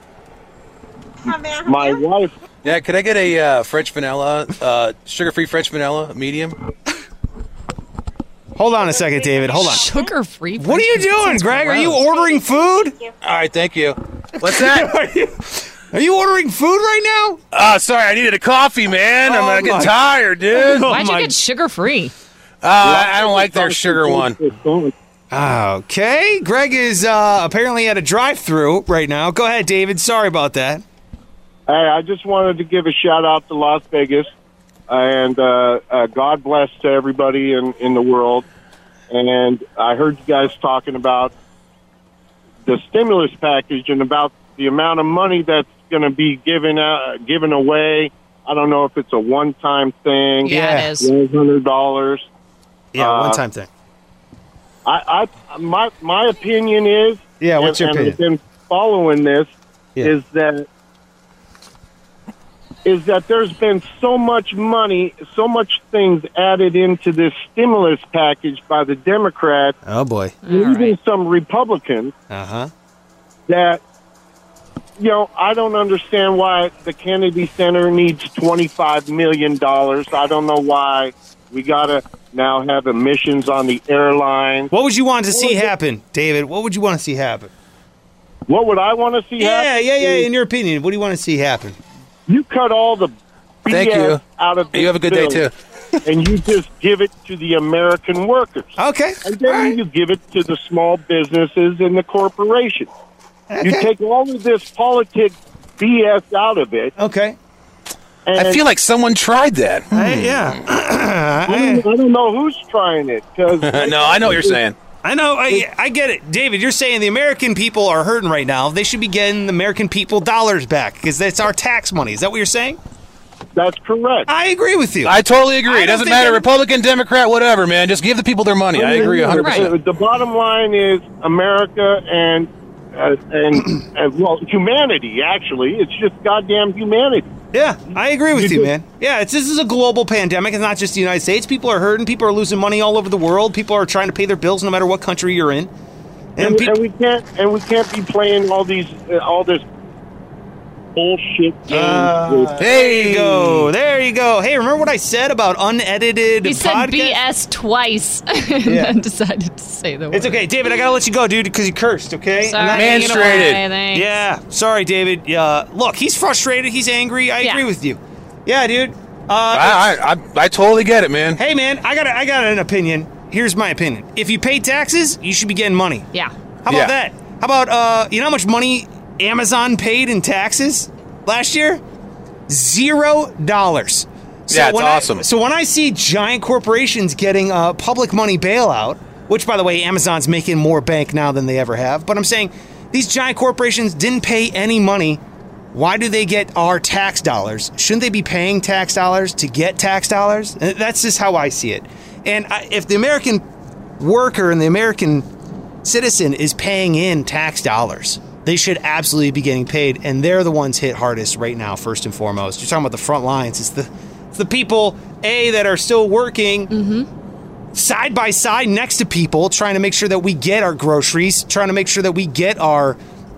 My wife... Yeah, could I get a uh, French vanilla, uh, sugar-free French vanilla, medium? Hold on a second, David. Hold on. Sugar-free. What are you doing, Greg? Are you ordering food? All right, thank you. What's that? Are you, are you ordering food right now? Oh, sorry, I needed a coffee, man. I'm Oh, uh, getting my- tired, dude. Oh, Why'd you my- get sugar-free? Uh, I I don't like their sugar one. Okay. Greg is uh, apparently at a drive-thru right now. Go ahead, David. Sorry about that. Hey, I just wanted to give a shout out to Las Vegas, and uh, uh, God bless to everybody in, in the world. And I heard you guys talking about the stimulus package and about the amount of money that's going to be given out, given away. I don't know if it's a one-time thing. Yeah, it is. one hundred dollars. Yeah, Uh, one-time thing. I, I, my, my opinion is. Yeah, what's your and, opinion? And I've been following this. Yeah. Is that is that there's been so much money, so much things added into this stimulus package by the Democrats, Oh, boy. and even some Republicans, Uh-huh. that, you know, I don't understand why the Kennedy Center needs twenty-five million dollars. I don't know why we got to now have emissions on the airline. What would you want to see happen, David? What would you want to see happen? What would I want to see Yeah, happen? yeah, yeah. is In your opinion, what do you want to see happen? You cut all the B S Thank you. out of this You have a good day, bill, too. and you just give it to the American workers. Okay. And then you give it to the small businesses and the corporations. You Okay. take all of this politics B S out of it. Okay. And I feel like someone tried that. I- yeah. I don't, I don't know who's trying it. Cause no, I know what you're saying. I know. I, I get it. David, you're saying the American people are hurting right now. They should be getting the American people dollars back because that's our tax money. Is that what you're saying? That's correct. I agree with you. I totally agree. I It doesn't don't matter, think Republican, Democrat, whatever, man. Just give the people their money. I agree one hundred percent. The, the bottom line is America and, uh, and, and, well, humanity, actually. It's just goddamn humanity. Yeah, I agree with You you, did- man. Yeah, it's, this is a global pandemic. It's not just the United States. People are hurting. People are losing money all over the world. People are trying to pay their bills no matter what country you're in. And, And, peop- and we can't and we can't be playing all these uh, all this bullshit games. Uh, with, there you go. There you go. Hey, remember what I said about unedited He said podcast? B S twice and Yeah. then decided to say the word. It's okay, David. I gotta let you go, dude, because you cursed. Okay? Sorry, I'm not- taking it away, Manstrated. thanks. Yeah. Sorry, David. Yeah. Look, he's frustrated. He's angry. I Yeah. agree with you. Yeah, dude. Uh, I, I, I, I totally get it, man. hey, man. I got. I got an opinion. Here's my opinion. If you pay taxes, you should be getting money. Yeah. How about Yeah. that? How about uh, you know how much money Amazon paid in taxes last year? Zero dollars. Yeah, it's when I- awesome. so when I see giant corporations getting uh, public money bailout, which by the way, Amazon's making more bank now than they ever have, but I'm saying these giant corporations didn't pay any money. Why do they get our tax dollars? Shouldn't they be paying tax dollars to get tax dollars? And that's just how I see it. And I, if the American worker and the American citizen is paying in tax dollars, they should absolutely be getting paid, and they're the ones hit hardest right now, first and foremost. You're talking about the front lines. It's the, it's the people, A, that are still working side by side next to people, trying to make sure that we get our groceries, trying to make sure that we get our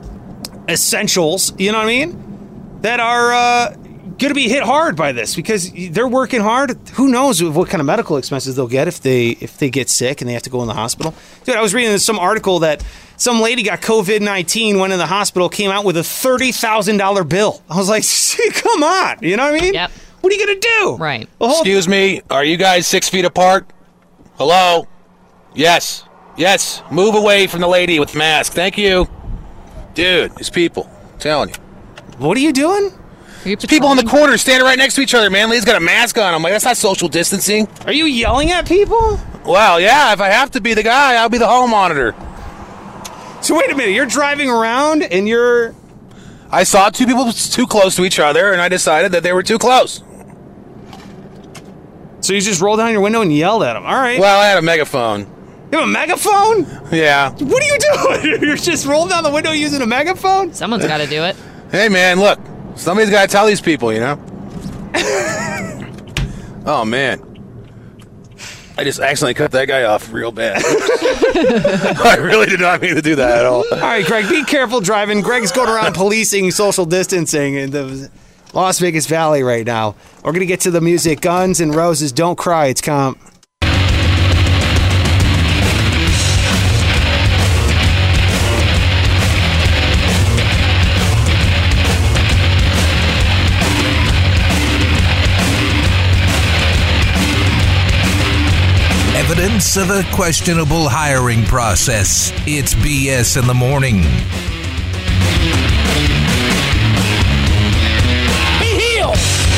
essentials, you know what I mean? That are uh, going to be hit hard by this because they're working hard. Who knows what kind of medical expenses they'll get if they if they get sick and they have to go in the hospital. Dude, I was reading some article that some lady got covid nineteen, went in the hospital, came out with a thirty thousand dollars bill. I was like, come on. You know what I mean? Yep. What are you going to do? Right. The whole- Excuse me, are you guys six feet apart? Hello? Yes. Yes. Move away from the lady with the mask. Thank you. Dude, it's people. I'm telling you. What are you doing? There's people in the corner standing right next to each other, man. Lady's got a mask on. I'm like, that's not social distancing. Are you yelling at people? Well, yeah, if I have to be the guy, I'll be the hall monitor. So wait a minute, you're driving around and you're... I saw two people too close to each other, and I decided that they were too close. So you just rolled down your window and yelled at them. All right. Well, I had a megaphone. You have a megaphone? Yeah. What are you doing? You're just rolling down the window using a megaphone? Someone's got to do it. Hey, man, look. Somebody's got to tell these people, you know? Oh, man. I just accidentally cut that guy off real bad. I really did not mean to do that at all. All right, Greg, be careful driving. Greg's going around policing social distancing in the Las Vegas Valley right now. We're going to get to the music. Guns N' Roses, Don't Cry. It's Comp. Evidence of a questionable hiring process. It's B S in the morning. Be healed!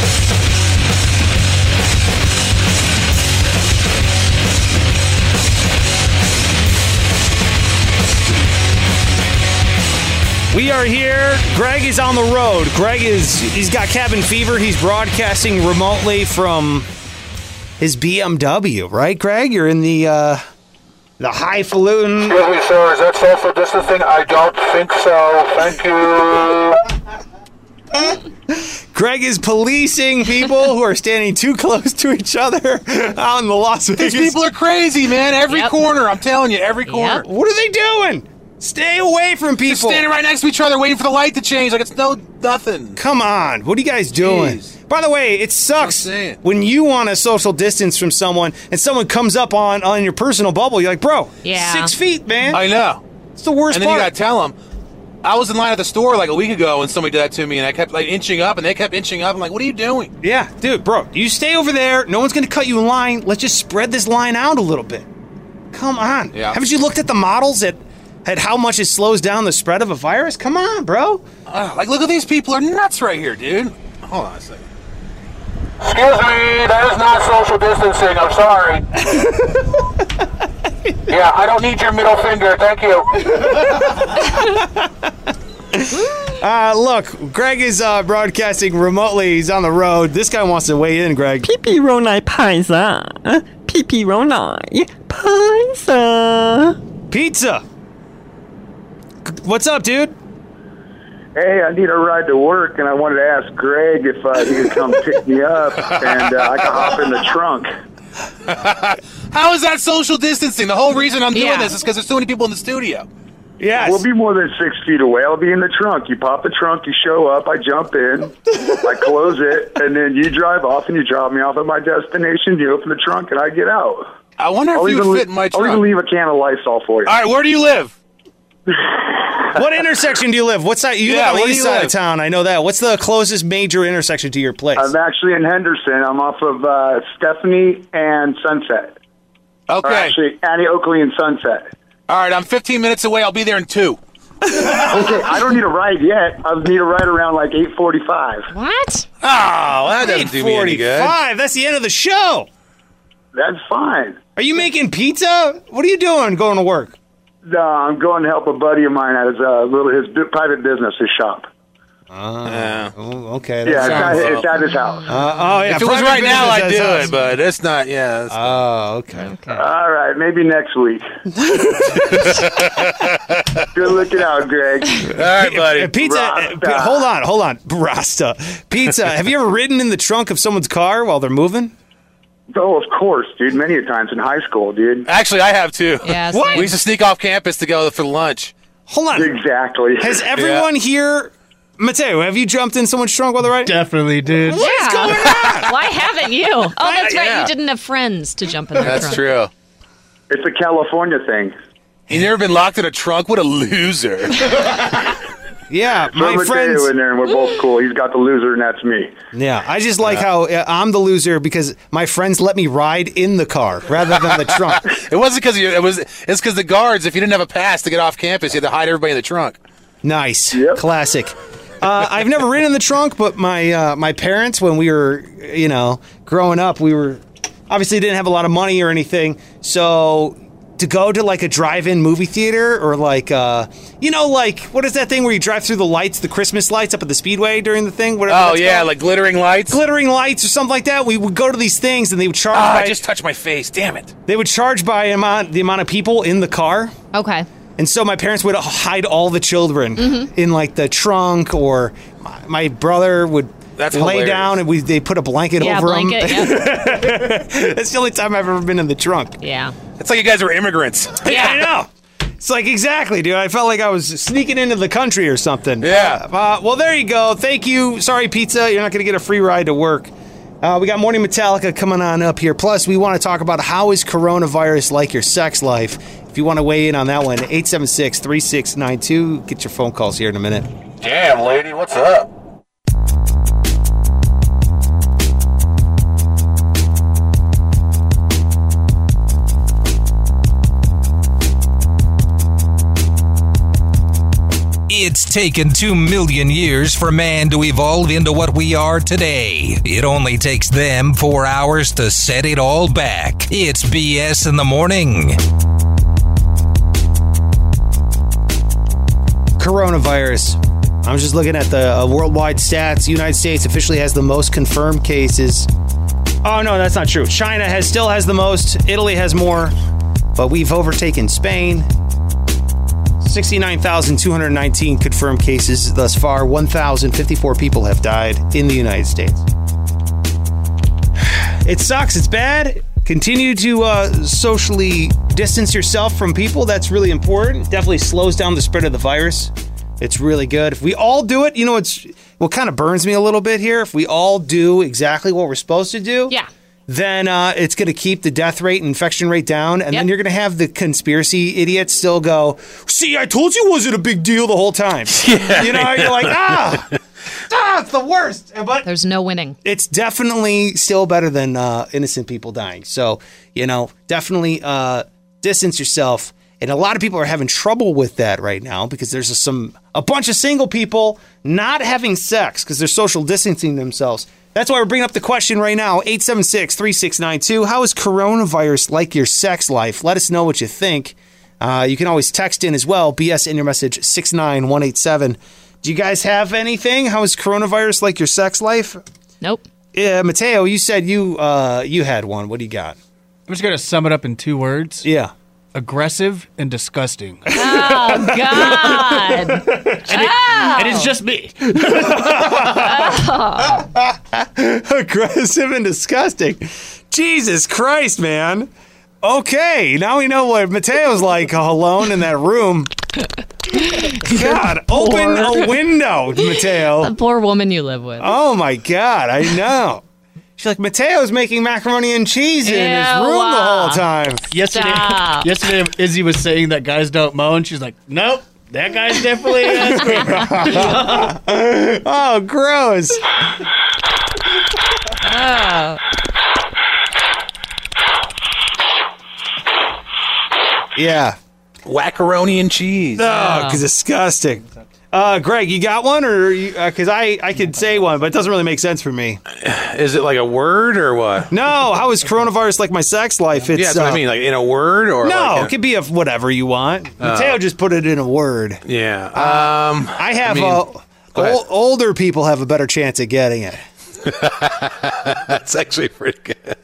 We are here. Greg is on the road. Greg is, he's got cabin fever. He's broadcasting remotely from his B M W, right, Greg? You're in the, uh, the highfalutin. Excuse me, sir, is that social distancing? I don't think so. Thank you. Greg is policing people who are standing too close to each other out in the Las Vegas. These people are crazy, man. Every Yep. corner. I'm telling you, every corner. Yep. What are they doing? Stay away from people. Just standing right next to each other waiting for the light to change like it's no nothing. Come on. What are you guys doing? Jeez. By the way, it sucks saying. when you want a social distance from someone and someone comes up on, on your personal bubble. You're like, bro, Yeah. six feet, man. I know. It's the worst And then part. you gotta tell them. I was in line at the store like a week ago and somebody did that to me and I kept like inching up and they kept inching up. I'm like, what are you doing? yeah, dude, bro, you stay over there. No one's going to cut you in line. Let's just spread this line out a little bit. Come on. Yeah. Haven't you looked at the models at, at how much it slows down the spread of a virus? Come on, bro. Uh, like, look at these people are nuts right here, dude. Hold on a second. Excuse me, that is not social distancing. I'm sorry. Yeah, I don't need your middle finger. Thank you. Uh, look, Greg is uh, broadcasting remotely. He's on the road. This guy wants to weigh in, Greg. Pipironi paisa. Pipironi paisa. Pizza. What's up, dude? Hey, I need a ride to work, and I wanted to ask Greg if uh, he could come pick me up, and uh, I can hop in the trunk. How is that social distancing? The whole reason I'm doing Yeah. this is because there's so many people in the studio. Yes. We'll be more than six feet away. I'll be in the trunk. You pop the trunk, you show up, I jump in, I close it, and then you drive off and you drop me off at my destination. You open the trunk and I get out. I wonder if I'll you even would le- fit in my I'll trunk. even leave a can of Lysol for you. All right, where do you live? What intersection do you live? What's that? You Yeah, live on the where do east you side live? of town. I know that. What's the closest major intersection to your place? I'm actually in Henderson. I'm off of uh, Stephanie and Sunset. Or Okay. actually, Annie Oakley and Sunset. All right, I'm fifteen minutes away. I'll be there in two. Okay, I don't need a ride yet. I need a ride around like eight forty-five. What? Oh, that doesn't do me any good. forty-five. That's the end of the show. That's fine. Are you making pizza? What are you doing going to work? No, I'm going to help a buddy of mine at his uh, little his bi- private business, his shop. Yeah. Oh, okay. Yeah, it's sounds at, well. it's at his house. Uh, oh, yeah. If it was private right now, business I'd do has us. it, but it's not. Yeah. It's Oh, okay. Okay. All right, maybe next week. Good looking out, Greg. all right, buddy. Uh, Pizza. uh, Rasta. p- hold on, hold on. Rasta. Pizza. Have you ever ridden in the trunk of someone's car while they're moving? Oh, of course, dude. Many a times in high school, dude. Actually, I have too. Yeah, What? same. We used to sneak off campus to go for lunch. Hold on. Exactly. Has everyone here, Mateo, have you jumped in someone's trunk while they're riding? Definitely did. What is Yeah. going on? Why haven't you? Oh, that's right. Yeah. You didn't have friends to jump in their That's trunk. true. It's a California thing. You never been locked in a trunk? What a loser. Yeah, Throw my Mateo friends. in there, and we're both cool. He's got the loser, and that's me. Yeah, I just like how uh, I'm the loser because my friends let me ride in the car rather than the trunk. It wasn't because you. It was. It's because the guards. If you didn't have a pass to get off campus, you had to hide everybody in the trunk. Nice, Yep. classic. Uh, I've never ridden in the trunk, but my uh, my parents, when we were, you know, growing up, we were obviously didn't have a lot of money or anything, so to go to like a drive-in movie theater or like, uh, you know, like what is that thing where you drive through the lights, the Christmas lights up at the Speedway during the thing? Whatever Oh that's yeah, called? like glittering lights. glittering lights or something like that. We would go to these things and they would charge. Ah, by, I just touched my face. Damn it. they would charge by amount the amount of people in the car. Okay. And so my parents would hide all the children Mm-hmm. in like the trunk, or my, my brother would That's lay hilarious. down and we they put a blanket Yeah, over blanket. him. Yeah. That's the only time I've ever been in the trunk. Yeah. It's like you guys were immigrants. Yeah, I know. It's like exactly, dude. I felt like I was sneaking into the country or something. Yeah. Uh, well, there you go. Thank you. Sorry, pizza. You're not going to get a free ride to work. Uh, we got Morning Metallica coming on up here. Plus, we want to talk about how is coronavirus like your sex life. If you want to weigh in on that one, eight seven six, three six nine two. Get your phone calls here in a minute. Damn, lady, what's up? It's taken two million years for man to evolve into what we are today. It only takes them four hours to set it all back. It's B S in the morning. Coronavirus. I was just looking at the uh, worldwide stats. The United States officially has the most confirmed cases. Oh, no, that's not true. China has still has the most. Italy has more. But we've overtaken Spain. sixty-nine thousand two hundred nineteen confirmed cases thus far. one thousand fifty-four people have died in the United States. It sucks. It's bad. Continue to uh, socially distance yourself from people. That's really important. It definitely slows down the spread of the virus. It's really good. If we all do it, you know, it's what kind of burns me a little bit here. If we all do exactly what we're supposed to do, Yeah. then uh, it's going to keep the death rate and infection rate down. And Yep. then you're going to have the conspiracy idiots still go, see, I told you it wasn't a big deal the whole time. Yeah, you know, you're like, ah, ah, it's the worst. But There's no winning. it's definitely still better than uh, innocent people dying. So, you know, definitely uh, distance yourself. And a lot of people are having trouble with that right now because there's a, some a bunch of single people not having sex because they're social distancing themselves That's why we're bringing up the question right now, eight seven six, three six nine two. How is coronavirus like your sex life? Let us know what you think. Uh, you can always text in as well, B S in your message, six nine one eight seven. Do you guys have anything? How is coronavirus like your sex life? Nope. Yeah, Mateo, you said you uh, you had one. What do you got? I'm just going to sum it up in two words. Yeah. Aggressive and disgusting. Oh, God. and, it, oh. and it's just me. oh. Aggressive and disgusting. Jesus Christ, man. Okay, now we know what Mateo's like alone in that room. God, open a window, Mateo. The poor woman you live with. Oh, my God, I know. She's like, Mateo's making macaroni and cheese in Ew. his room the whole time. Yesterday, Stop. yesterday, Izzy was saying that guys don't moan. She's like, nope, that guy's definitely asking. Oh, gross. Oh. Yeah. Wackaroni and cheese. Oh, disgusting. Uh, Greg, you got one, or because uh, I I could say one, but it doesn't really make sense for me. Is it like a word or what? No, how is coronavirus like my sex life? It's, yeah, that's what uh, I mean. Like in a word or no, like a, it could be a whatever you want. Oh. Mateo just put it in a word. Yeah. Um, I have I mean, uh, go ahead. ol- older people have a better chance at getting it. That's actually pretty good.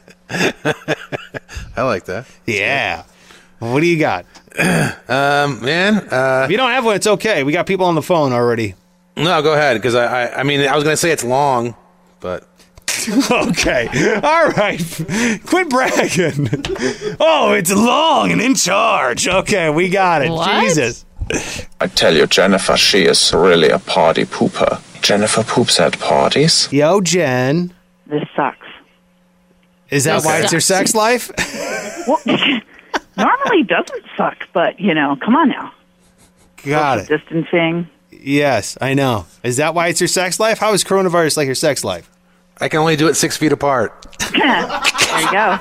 I like that. Yeah. What do you got? Um, man. Uh, if you don't have one, it's okay. We got people on the phone already. No, go ahead, because I, I, I mean, I was going to say it's long, but. Okay. All right. Quit bragging. Oh, it's long and in charge. Okay, we got it. What? Jesus. I tell you, Jennifer, she is really a party pooper. Jennifer poops at parties. Yo, Jen. This sucks. Is that This why it's sucks. your sex life? Well, normally it doesn't suck, but, you know, come on now. Got Social it. Distancing. Yes, I know. Is that why it's your sex life? How is coronavirus like your sex life? I can only do it six feet apart. There you go.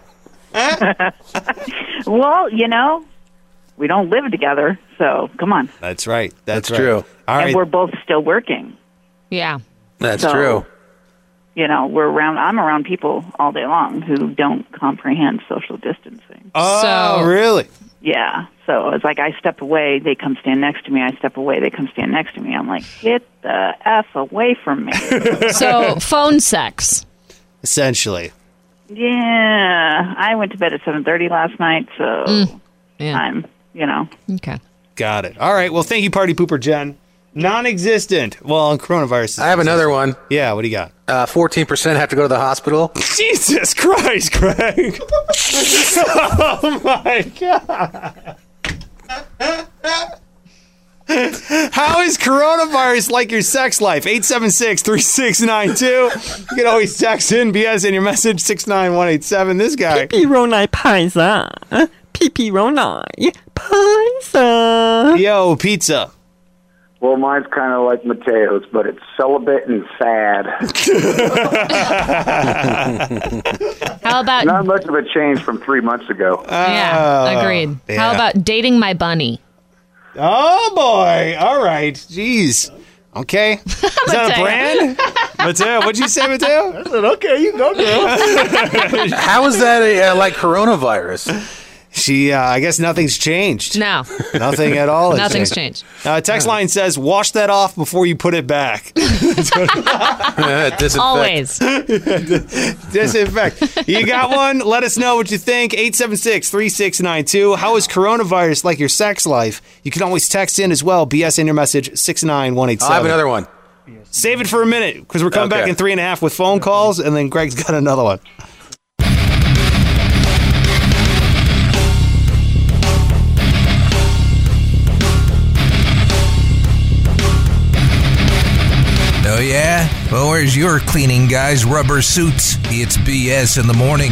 Well, you know, we don't live together, so come on. That's right. That's, That's right. true. All And right. we're both still working. Yeah. That's So- true. You know, we're around. I'm around people all day long who don't comprehend social distancing. Oh, So- really? Yeah. So it's like I step away, they come stand next to me. I step away, they come stand next to me. I'm like, get the F away from me. So, phone sex. Essentially. Yeah. I went to bed at seven thirty last night, so Mm. Yeah. I'm, you know. Okay. Got it. All right. Well, thank you, Party Pooper Jen. Non-existent. Well, on coronavirus. I have another one. Yeah, what do you got? Uh, fourteen percent have to go to the hospital. Jesus Christ, Greg. Oh, my God. How is coronavirus like your sex life? eight seven six, three six nine two. You can always text in B S in your message, six nine one eight seven. This guy. Pepperoni pizza. Pepperoni pizza. Yo, pizza. Well, mine's kind of like Mateo's, but it's celibate and sad. How about Not much of a change from three months ago. Yeah, agreed. yeah. How about dating my bunny? Oh, boy. All right. Jeez. Okay. Is that a Mateo. brand? Mateo, what'd you say, Mateo? I said, okay, you go, girl. How is that a, uh, like coronavirus? She, uh, I guess nothing's changed. No. Nothing at all. has Nothing's changed. Uh, text line says, wash that off before you put it back. Disinfect. Always. Disinfect. You got one? Let us know what you think. eight seven six, three six nine two. How is coronavirus like your sex life? You can always text in as well. B S in your message, six nine one eight seven. I have another one. Save it for a minute because we're coming Okay. back in three and a half with phone calls, and then Greg's got another one. Oh, yeah? Well, where's your cleaning guys' rubber suits? It's B S in the morning.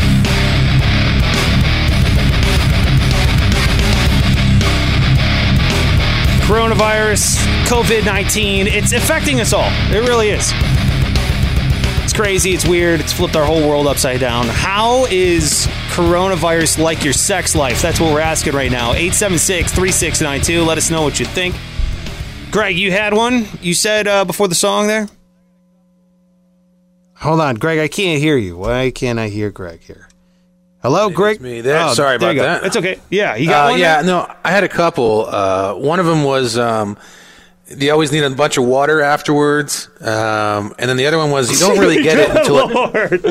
Coronavirus, COVID nineteen, it's affecting us all. It really is. It's crazy. It's weird. It's flipped our whole world upside down. How is coronavirus like your sex life? That's what we're asking right now. eight seven six, three six nine two. Let us know what you think. Greg, you had one? You said uh, before the song there? Hold on, Greg. I can't hear you. Why can't I hear Greg here? Hello, Maybe Greg. it's me there. Oh, Sorry there about you go. that. It's okay. Yeah, you got Uh, one. yeah, there? no, I had a couple. Uh, one of them was um, you always need a bunch of water afterwards, um, and then the other one was you don't really get it until it,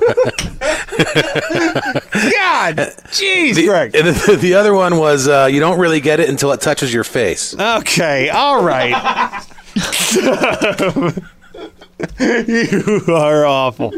God, jeez, the, Greg. and the, the other one was uh, you don't really get it until it touches your face. Okay, all right. You are awful.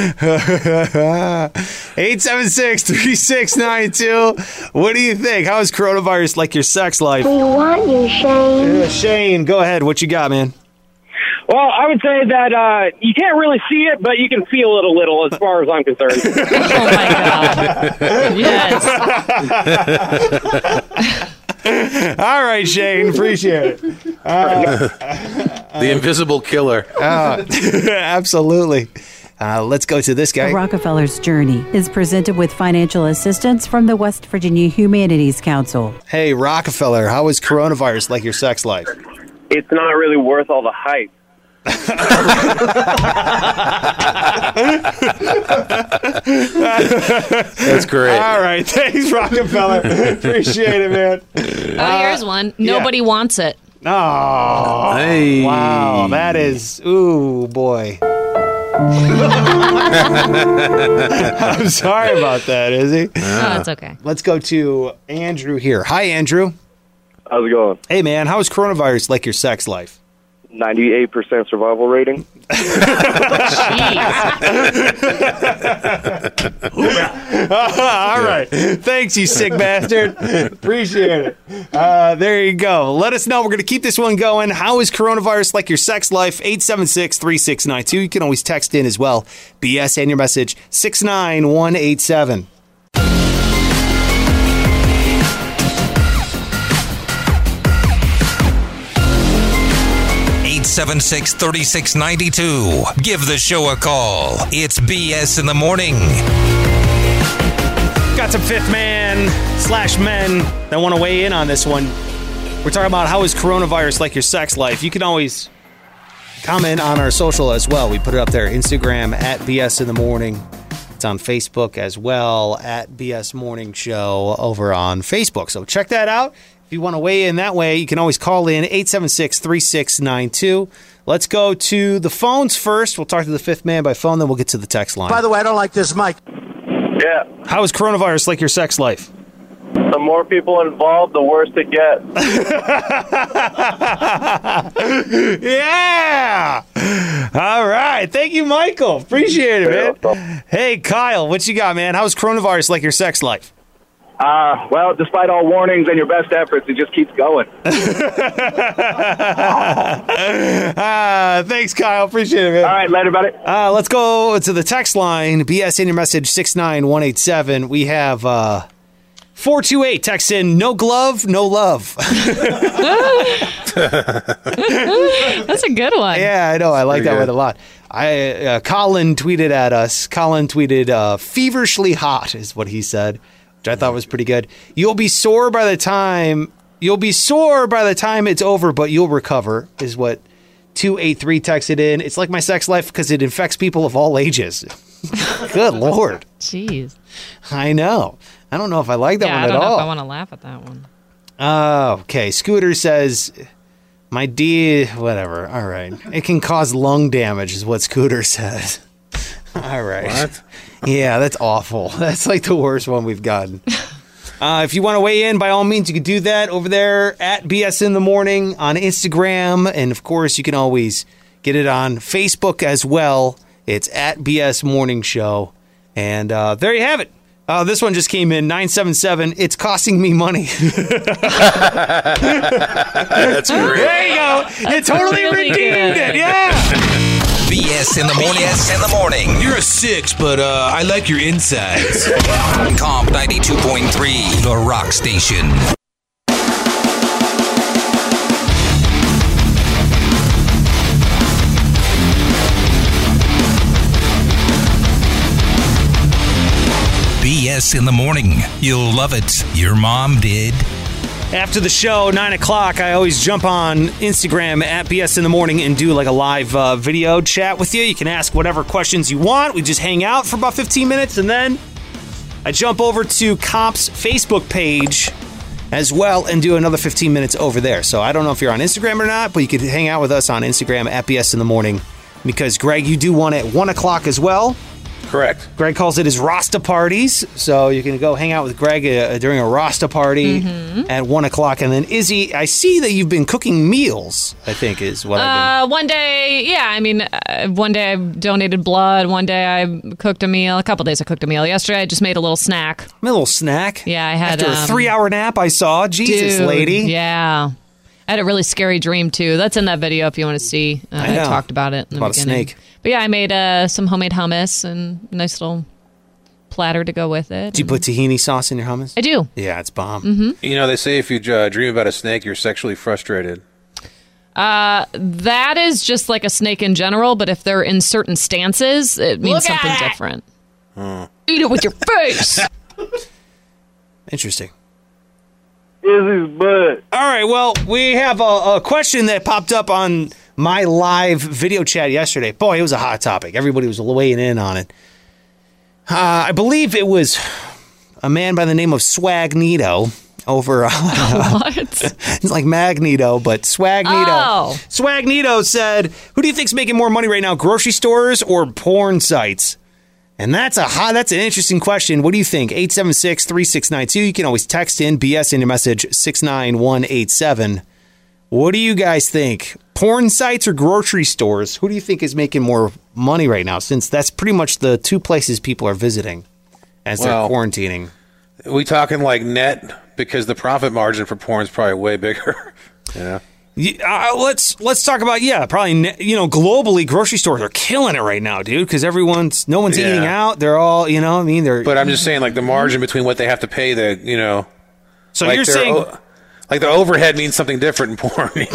eight seven six, three six nine two. What do you think? How is coronavirus like your sex life? We want you, Shane. Yeah, Shane, go ahead. What you got, man? Well, I would say that uh, you can't really see it, but you can feel it a little as far as I'm concerned. Oh, my God. Yes. All right, Shane. Appreciate it. Uh, the invisible killer. Uh, absolutely. Uh, let's go to this guy. Rockefeller's Journey is presented with financial assistance from the West Virginia Humanities Council. Hey, Rockefeller, how is coronavirus like your sex life? It's not really worth all the hype. That's great. All right. Thanks, Rockefeller. Appreciate it, man. Oh, here's one. Nobody yeah. wants it. Oh, hey. Wow. That is, ooh, boy. I'm sorry about that, Izzy. Oh, it's okay. Let's go to Andrew here. Hi, Andrew. How's it going? Hey, man. How is coronavirus like your sex life? ninety-eight percent survival rating. All right. Thanks, you sick bastard. Appreciate it. Uh, there you go. Let us know. We're going to keep this one going. How is coronavirus like your sex life? eight seven six, three six nine two. You can always text in as well. B S and your message, six nine one eight seven. eight seven six, three six nine two. Give the show a call. It's B S in the morning. Got some fifth man slash men that want to weigh in on this one. We're talking about how is coronavirus like your sex life. You can always comment on our social as well. We put it up there. Instagram at B S in the morning. It's on Facebook as well at B S Morning Show over on Facebook. So check that out. If you want to weigh in that way, you can always call in eight seven six, three six nine two. Let's go to the phones first. We'll talk to the fifth man by phone, then we'll get to the text line. By the way, I don't like this mic. Yeah. How is coronavirus like your sex life? The more people involved, the worse it gets. Yeah! All right. Thank you, Michael. Appreciate it, man. Hey, Kyle, what you got, man? How's coronavirus like your sex life? Uh, well, despite all warnings and your best efforts, it just keeps going. uh, thanks, Kyle. Appreciate it, man. All right, later, buddy. Uh, let's go to the text line. B S in your message, six nine one eight seven. We have uh, four two eight text in, no glove, no love. That's a good one. Yeah, I know. I like that good. one a lot. I uh, Colin tweeted at us. Colin tweeted, uh, feverishly hot is what he said, which I thought was pretty good. You'll be sore by the time you'll be sore by the time it's over, but you'll recover, is what two eight three texted in. It's like my sex life because it infects people of all ages. Good Lord. Jeez. I know. I don't know if I like that yeah, one I don't at know all. if I want to laugh at that one. Oh, okay. Scooter says, my D, whatever. All right. It can cause lung damage is what Scooter says. All right. What? Yeah, that's awful. That's like the worst one we've gotten. Uh, if you want to weigh in, by all means, you can do that over there at B S in the Morning on Instagram. And, of course, you can always get it on Facebook as well. It's at B S Morning Show. And uh, there you have it. Uh, this one just came in, nine seven seven. It's costing me money. That's great. There you go. You totally really redeemed good. it. Yeah. B S in the morning. B S in the morning. You're a six, but uh, I like your insides. Comp ninety-two point three, the rock station. B S in the morning. You'll love it. Your mom did. After the show, nine o'clock, I always jump on Instagram at B S in the morning and do like a live uh, video chat with you. You can ask whatever questions you want. We just hang out for about fifteen minutes, and then I jump over to Comp's Facebook page as well and do another fifteen minutes over there. So I don't know if you're on Instagram or not, but you could hang out with us on Instagram at B S in the morning, because, Greg, you do one at one o'clock as well. Correct. Greg calls it his Rasta parties, so you can go hang out with Greg uh, during a Rasta party Mhm. at one o'clock. And then, Izzy, I see that you've been cooking meals, I think is what I've Uh, one day, yeah, I mean, uh, one day I donated blood. One day I cooked a meal. A couple days I cooked a meal. Yesterday I just made a little snack. been. A little snack? Yeah, I had After a um, three-hour nap, I saw. Jesus, dude, lady. Yeah. I had a really scary dream, too. That's in that video if you want to see. Uh, I I, know. talked about it in the About a beginning. snake. But yeah, I made uh, some homemade hummus and a nice little platter to go with it. Do you put tahini sauce in your hummus? I do. Yeah, it's bomb. Mm-hmm. You know, they say if you uh, dream about a snake, you're sexually frustrated. Uh, that is just like a snake in general, but if they're in certain stances, it means Look at something it! different. Hmm. Eat it with your face. Interesting. Izzy's butt. All right, well, we have a, a question that popped up on my live video chat yesterday. Boy, it was a hot topic. Everybody was weighing in on it. Uh, I believe it was a man by the name of Swagnito over... Uh, what? It's like Magneto, but Swagnito. Oh. Swagnito said, who do you think's making more money right now, grocery stores or porn sites? And that's a hot, that's an interesting question. What do you think? eight seven six, three six nine two. You can always text in B S in your message six nine one eight seven. What do you guys think? Porn sites or grocery stores? Who do you think is making more money right now, since that's pretty much the two places people are visiting as Well, they're quarantining? Are we talking like net? Because the profit margin for porn is probably way bigger. You know? Yeah, uh, let's let's talk about yeah, probably ne- you know globally grocery stores are killing it right now, dude, because everyone's no one's Yeah. eating out. They're all you know, I mean, they're. But I'm just saying, like the margin between what they have to pay, the you know. So like you're their saying- o- like the overhead means something different in porn. You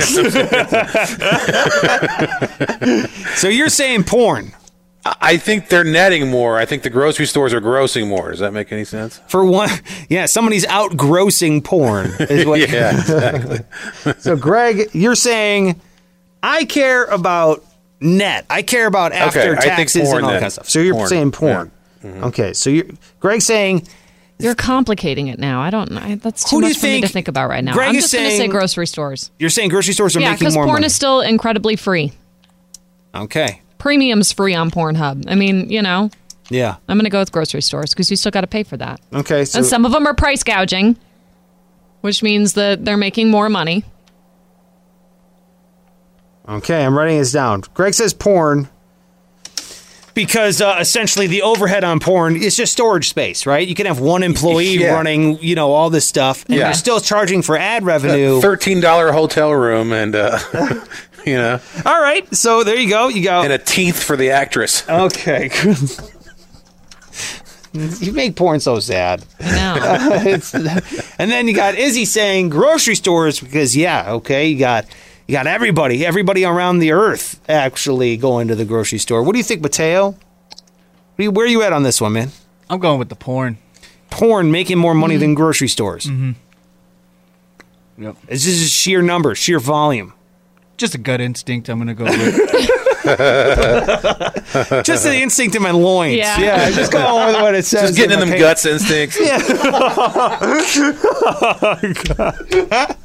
know? So you're saying porn? I think they're netting more. I think the grocery stores are grossing more. Does that make any sense? For one, yeah, somebody's out grossing porn. Is what, Yeah, exactly. So, Greg, you're saying I care about net. I care about after Okay, I think taxes porn and all that then. kind of stuff. So you're Porn, saying porn. yeah. Mhm. Okay, so you're Greg's saying You're complicating it now. I don't know. That's too Who do much you for me to think- think about right now. Greg I'm is just going to say saying- grocery stores. you're saying grocery stores are Yeah, making because more porn money. is still incredibly free. Okay. Premium's free on Pornhub. I mean, you know, Yeah. I'm going to go with grocery stores because you still got to pay for that. Okay. So And some of them are price gouging, which means that they're making more money. Okay, I'm writing this down. Greg says porn because uh, essentially the overhead on porn is just storage space, right? You can have one employee Yeah. running, you know, all this stuff, and Yeah. you're still charging for ad revenue. Thirteen dollar hotel room, and uh, you know, all right. So there you go. You go and a teeth for the actress. Okay. You make porn so sad. I know. It's- and then you got Izzy saying grocery stores because yeah, okay, you got you got everybody, everybody around the earth actually going to the grocery store. What do you think, Mateo? Where are you, where are you at on this one, man? I'm going with the porn. Porn making more money than grocery stores. Mm-hmm. Yep. It's just sheer numbers, sheer volume. Just a gut instinct I'm going to go with. Just the instinct in my loins. Yeah. Yeah, just go on with what it says. Just getting in my them page. guts instincts. Yeah. Oh, God.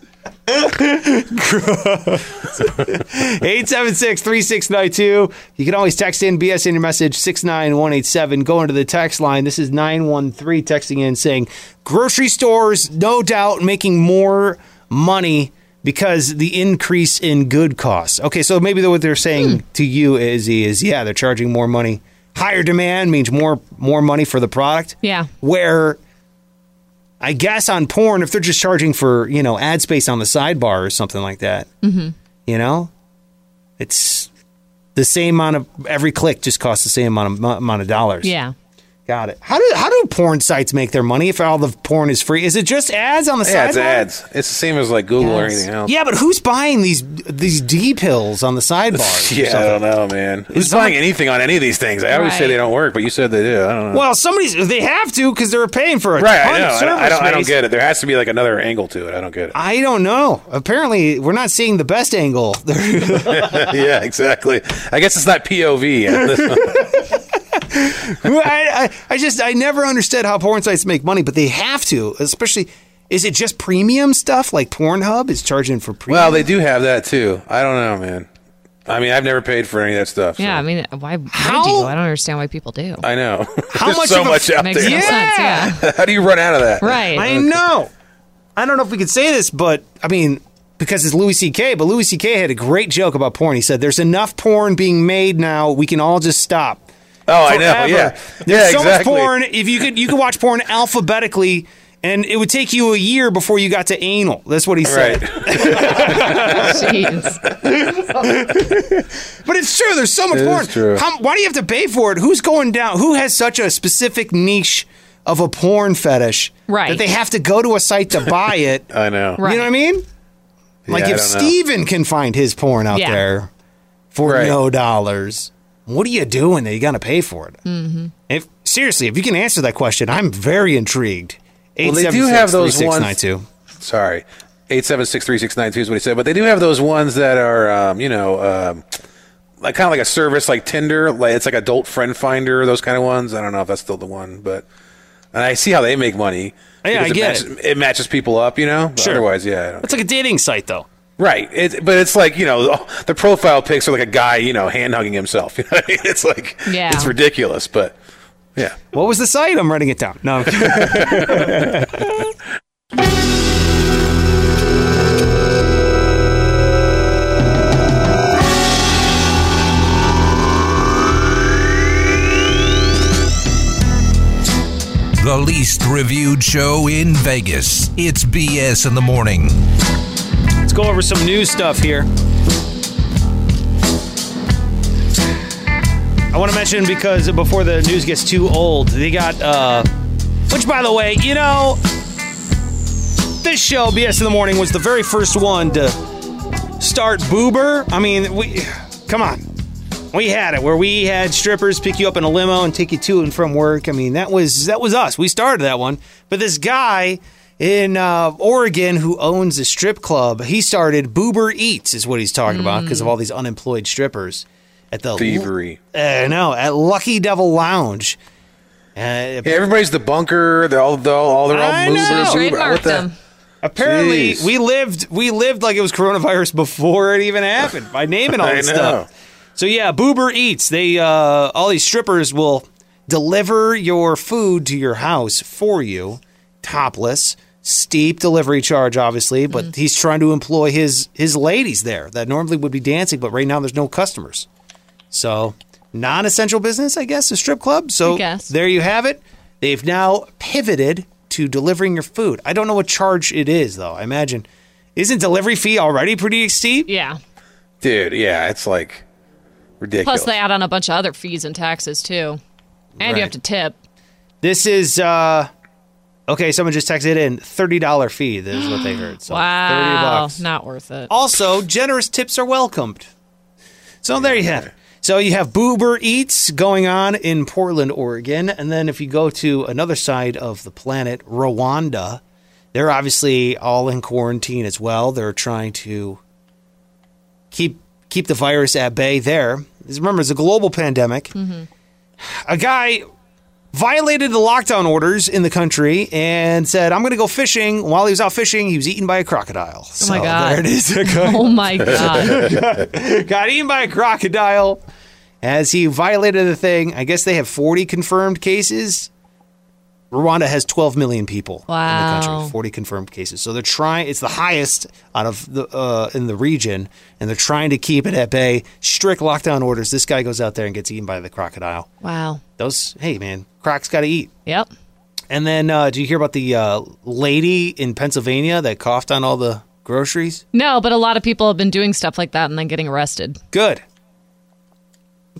eight seven six, three six nine two. You can always text in B S in your message six nine one eight seven. Go into the text line. This is nine one three texting in saying grocery stores, no doubt, making more money because the increase in good costs. Okay, so maybe what they're saying Hmm. to you is, is yeah, they're charging more money. Higher demand means more more money for the product. Yeah. Where I guess on porn, if they're just charging for, you know, ad space on the sidebar or something like that, Mm-hmm. you know, it's the same amount of every click just costs the same amount of amount of dollars. Yeah. Got it. How do how do porn sites make their money if all the porn is free? Is it just ads on the Yeah, it's sidebar? ads. It's the same as like Google or Yes. anything else. Yeah, but who's buying these these D pills on the sidebars? or Yeah, I something? don't know, man. Who's someone- buying anything on any of these things? I always say Right. they don't work, but you said they do. I don't know. Well, somebody's they have to because they're paying for a right, ton I know. of I service don't, I don't, I don't space. get it. There has to be like another angle to it. I don't get it. I don't know. Apparently, we're not seeing the best angle. Yeah, exactly. I guess it's not P O V. on this one. I, I, I just I never understood how porn sites make money, but they have to. Especially, is it just premium stuff like Pornhub is charging for premium? Well, they do have that too. I don't know, man. I mean, I've never paid for any of that stuff. so- Yeah, I mean, why, why do you? I don't understand why people do. I know. How There's much so of a- much out Makes there. no sense, yeah. How do you run out of that? Right. I know. I don't know if we could say this, but I mean, because it's Louis C K, but Louis C K had a great joke about porn. He said, "There's enough porn being made now. We can all just stop." Oh, I know. Forever. Yeah. There's Yeah, so exactly. much porn. If you could, you could watch porn alphabetically, and it would take you a year before you got to anal. That's what he said. Jeez. But it's true. There's so much It is porn. true. How, why do you have to pay for it? Who's going down? Who has such a specific niche of a porn fetish Right. that they have to go to a site to buy it? I know. You know what I mean? Like Yeah, I if don't know. Steven can find his porn out Yeah. there for Right. no dollars, what are you doing that you got to pay for it? Mm-hmm. If seriously, if you can answer that question, I'm very intrigued. Well, they do have those eight seven six, ones. three six nine two. Sorry, eight seven six three six nine two is what he said. But they do have those ones that are, um, you know, um, like kind of like a service like Tinder. Like it's like Adult Friend Finder. Those kind of ones. I don't know if that's still the one, but and I see how they make money. Yeah, I because get it. Matches, it matches people up, you know. But Sure. Otherwise, yeah. I don't It's like a dating site, though. Right. It, but it's like, you know, the profile pics are like a guy, you know, hand hugging himself. You know what I mean? It's like, Yeah. it's ridiculous, but yeah. What was the site? I'm writing it down. No. I'm kidding. The least reviewed show in Vegas. It's B S in the morning. Let's go over some news stuff here. I want to mention, because before the news gets too old, they got, uh, which by the way, you know, this show, B S in the Morning, was the very first one to start Boober. I mean, we, come on. We had it where we had strippers pick you up in a limo and take you to and from work. I mean, that was that was us. We started that one. But this guy in uh, Oregon who owns a strip club, he started Boober Eats, is what he's talking about, because of all these unemployed strippers at the Thievery. Uh, no, at Lucky Devil Lounge. Uh, Yeah, everybody's the bunker. They're all, they're all, they're all I movers. know. What Trademarked the- them. Apparently, Jeez. we lived we lived like it was coronavirus before it even happened by naming all I this know. stuff. So yeah, Boober Eats. They uh, all these strippers will deliver your food to your house for you, topless. Steep delivery charge, obviously, but Mm. he's trying to employ his his ladies there that normally would be dancing, but right now there's no customers. So non-essential business, I guess, a strip club. So I guess. there you have it. They've now pivoted to delivering your food. I don't know what charge it is, though. I imagine, isn't delivery fee already pretty steep? Yeah. Dude, yeah, it's like ridiculous. Plus, they add on a bunch of other fees and taxes, too. And Right. you have to tip. This is, uh, okay, someone just texted in, thirty dollars fee. This is what they heard. So thirty Wow. bucks. Not worth it. Also, generous tips are welcomed. So there you have it. So you have Boober Eats going on in Portland, Oregon. And then if you go to another side of the planet, Rwanda, they're obviously all in quarantine as well. They're trying to keep keep the virus at bay there. Remember, it's a global pandemic. Mm-hmm. A guy violated the lockdown orders in the country and said, I'm going to go fishing. While he was out fishing, he was eaten by a crocodile. Oh, my God. There it is. Oh, my God. Got eaten by a crocodile as he violated the thing. I guess they have forty confirmed cases. Rwanda has twelve million people in the Wow. country, forty confirmed cases. So they're trying, it's the highest out of the uh, in the region, and they're trying to keep it at bay. Strict lockdown orders. This guy goes out there and gets eaten by the crocodile. Wow. Those, hey, man, crocs got to eat. Yep. And then, uh, did you hear about the uh, lady in Pennsylvania that coughed on all the groceries? No, but a lot of people have been doing stuff like that and then getting arrested. Good.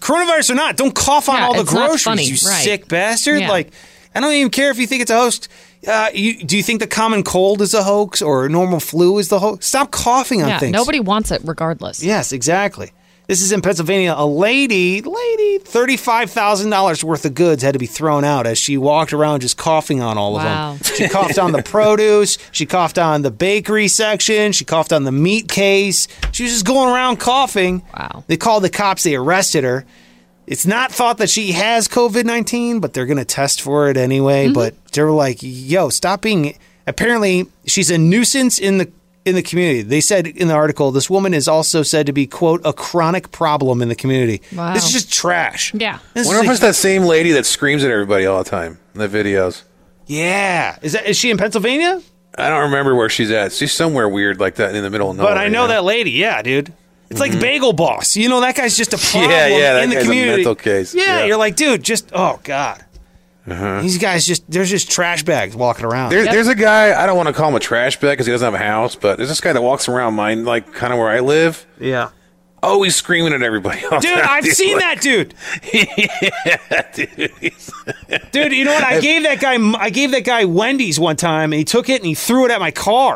coronavirus or not, don't cough on Yeah, all the it's not groceries, funny, you right. sick bastard. Yeah. Like, I don't even care if you think it's a hoax. Uh, you, do you think the common cold is a hoax or normal flu is the hoax? Stop coughing on Yeah, things. nobody wants it regardless. Yes, exactly. This is in Pennsylvania. A lady, lady, thirty-five thousand dollars worth of goods had to be thrown out as she walked around just coughing on all Wow. of them. She coughed on the produce. She coughed on the bakery section. She coughed on the meat case. She was just going around coughing. Wow. They called the cops. They arrested her. It's not thought that she has COVID nineteen, but they're going to test for it anyway. Mm-hmm. But they were like, yo, stop being... Apparently, she's a nuisance in the in the community. They said in the article, this woman is also said to be, quote, a chronic problem in the community. Wow. This is just trash. Yeah. This I wonder is if it's that same lady that screams at everybody all the time in the videos. Yeah. Is that is she in Pennsylvania? I don't remember where she's at. She's somewhere weird like that in the middle of nowhere. But I know you that lady. Yeah, dude. It's like Bagel Boss. You know, that guy's just a problem Yeah, yeah, that in the guy's a community. mental case. Yeah, Yeah. you're like, dude, just, oh, God. Uh-huh. These guys just, there's just trash bags walking around. There, There's a guy, I don't want to call him a trash bag because he doesn't have a house, but there's this guy that walks around mine, like kind of where I live. Yeah. Always screaming at everybody. all the Dude, time. I've He's seen like- that dude. yeah, dude. he's- Dude, you know what? I gave that guy I gave that guy Wendy's one time, and he took it and he threw it at my car.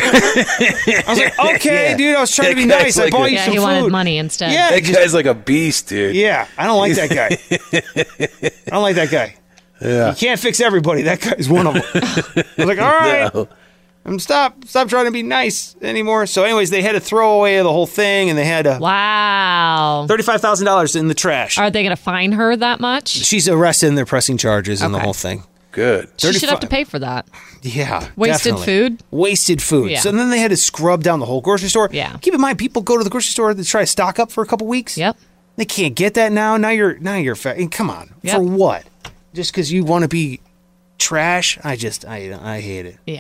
I was like, okay, Yeah. dude, I was trying to be That nice. guy's I like bought a- you Yeah, some he food. wanted money instead. Yeah, that just- guy's like a beast, dude. yeah, I don't like that guy. I don't like that guy. Yeah. You can't fix everybody. That guy's one of them. I was like, all right, No. I'm stop, stop trying to be nice anymore. So, anyways, they had to throw away the whole thing, and they had to Wow. thirty-five thousand dollars in the trash. Are they going to fine her that much? She's arrested, and they're pressing charges and the Okay. whole thing. Good. She should have to thirty-five pay for that. Yeah, Wasted definitely. food? Wasted food. Yeah. So then they had to scrub down the whole grocery store. Yeah. Keep in mind, people go to the grocery store to try to stock up for a couple weeks. Yep. They can't get that now. Now you're now you're fat. Come on, Yep. for what? Just because you want to be trash? I just I I hate it. Yeah.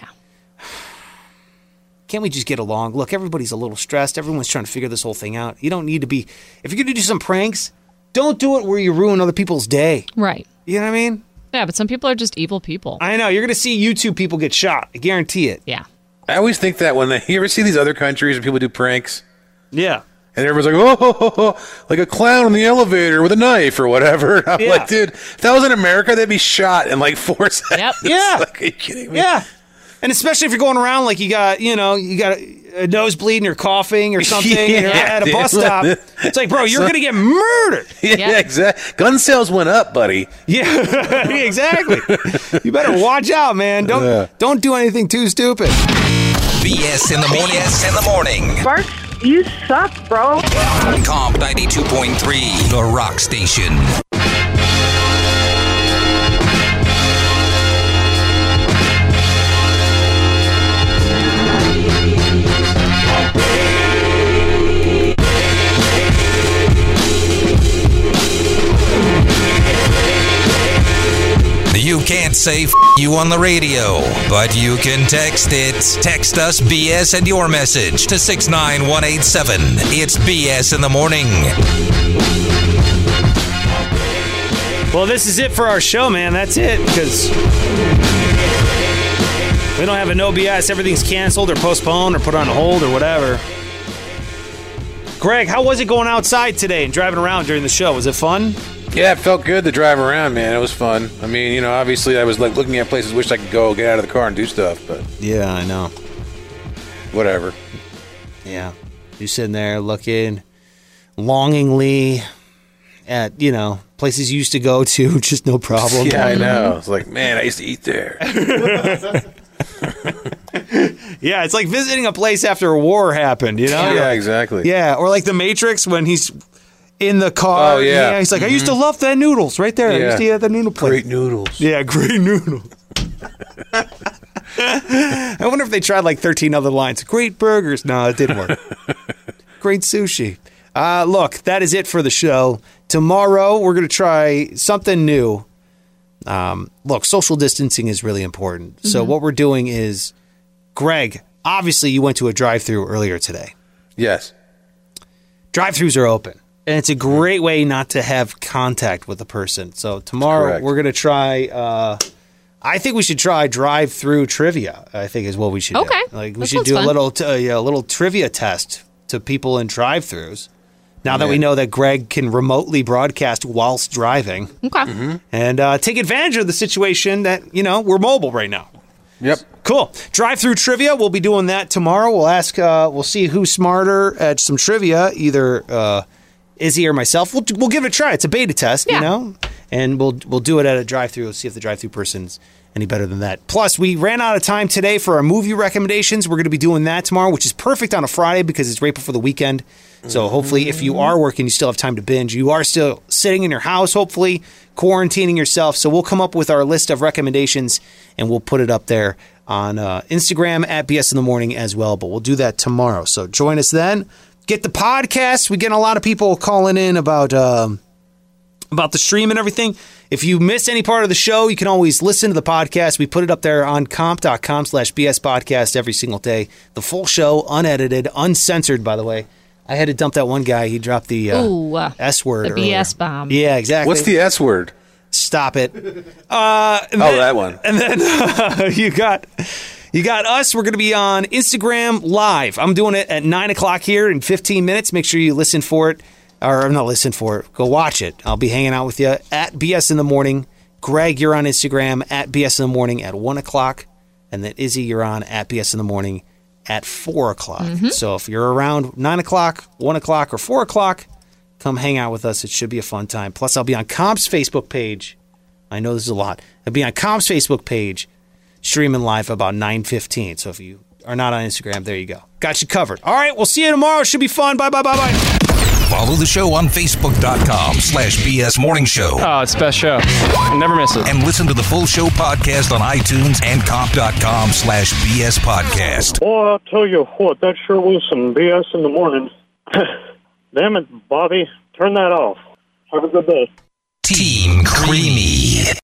Can't we just get along? Look, everybody's a little stressed. Everyone's trying to figure this whole thing out. You don't need to be. If you're gonna do some pranks, don't do it where you ruin other people's day. Right. You know what I mean? Yeah, but some people are just evil people. I know. You're gonna see YouTube people get shot. I guarantee it. Yeah. I always think that when they, you ever see these other countries where people do pranks? Yeah. And everybody's like, oh, ho, ho, ho, like a clown in the elevator with a knife or whatever. I'm Yeah. like, dude, if that was in America, they'd be shot in like four seconds. Yeah. Like, are you kidding me? Yeah. And especially if you're going around like you got, you know, you got a, a nosebleed and you're coughing or something and you're Yeah, at a bus dude. stop. It's like, bro, you're So- going to get murdered. Yeah, exactly. Gun sales went up, buddy. Yeah, exactly. You better watch out, man. Don't Yeah. don't do anything too stupid. B S in the morning. B S in the morning. Bart, you suck, bro. Comp ninety-two point three, the rock station. You can't say F you on the radio, but you can text it. Text us B S and your message to six nine one eight seven. It's B S in the morning. Well, this is it for our show, man. That's it, because we don't have a no B S. Everything's canceled or postponed or put on hold or whatever. Greg, how was it going outside today and driving around during the show? Was it fun? Yeah, it felt good to drive around, man. It was fun. I mean, you know, obviously I was like looking at places, wish I could go get out of the car and do stuff, but Yeah, I know. whatever. Yeah. You're sitting there looking longingly at, you know, places you used to go to, just no problem. Yeah, I know. It's like, man, I used to eat there. Yeah, it's like visiting a place after a war happened, you know? Yeah, exactly. Yeah, or like The Matrix when he's in the car. Oh, yeah. He's like, I used to love that noodles right there. I Yeah. used to eat at the noodle place. Great noodles. Yeah, great noodles. I wonder if they tried like thirteen other lines. Great burgers. No, it didn't work. Great sushi. Uh, look, that is it for the show. Tomorrow, we're going to try something new. Um, look, social distancing is really important. So Mhm. what we're doing is, Greg, obviously you went to a drive-thru earlier today. Yes. Drive-thrus are open. And it's a great way not to have contact with the person. So tomorrow Correct. we're going to try, uh, I think we should try drive-through trivia, I think is what we should Okay. do. Like we That should sounds do a fun. little, t- uh, yeah, a little trivia test to people in drive-thrus. Now that we know that Greg can remotely broadcast whilst driving. Okay. And uh, take advantage of the situation that, you know, we're mobile right now. Yep. Cool. Drive-through trivia. We'll be doing that tomorrow. We'll ask, uh, we'll see who's smarter at some trivia, either uh, Izzy or myself. We'll, we'll give it a try. It's a beta test, Yeah. you know? And we'll we'll do it at a drive-through. We'll see if the drive-through person's any better than that. Plus, we ran out of time today for our movie recommendations. We're going to be doing that tomorrow, which is perfect on a Friday because it's right before the weekend. So hopefully, if you are working, you still have time to binge. You are still sitting in your house, hopefully, quarantining yourself. So we'll come up with our list of recommendations, and we'll put it up there on uh, Instagram at B S in the Morning as well. But we'll do that tomorrow. So join us then. Get the podcast. We get a lot of people calling in about... Um, about the stream and everything. If you miss any part of the show, you can always listen to the podcast. We put it up there on comp.com slash BS podcast every single day. The full show, unedited, uncensored, by the way. I had to dump that one guy. He dropped the uh, Ooh, uh, S word the earlier. B S bomb. Yeah, exactly. What's the S word? Stop it. Uh, and Oh, then- that one. And then uh, you got... You got us. We're going to be on Instagram Live. I'm doing it at nine o'clock here in fifteen minutes. Make sure you listen for it. Or not listen for it. Go watch it. I'll be hanging out with you at B S in the Morning. Greg, you're on Instagram at B S in the Morning at one o'clock. And then Izzy, you're on at B S in the Morning at four o'clock. Mhm. So if you're around nine o'clock, one o'clock, or four o'clock, come hang out with us. It should be a fun time. Plus, I'll be on Comp's Facebook page. I know this is a lot. I'll be on Comp's Facebook page streaming live about nine fifteen. So if you are not on Instagram, there you go. Got you covered. All right, we'll see you tomorrow. It should be fun. Bye, bye, bye, bye. Follow the show on Facebook.com slash BS Morning Show. Oh, it's the best show. Never miss it. And listen to the full show podcast on iTunes and comp.com slash BS podcast. Boy, I'll tell you what, that sure was some B S in the morning. Damn it, Bobby. Turn that off. Have a good day. Team Creamy.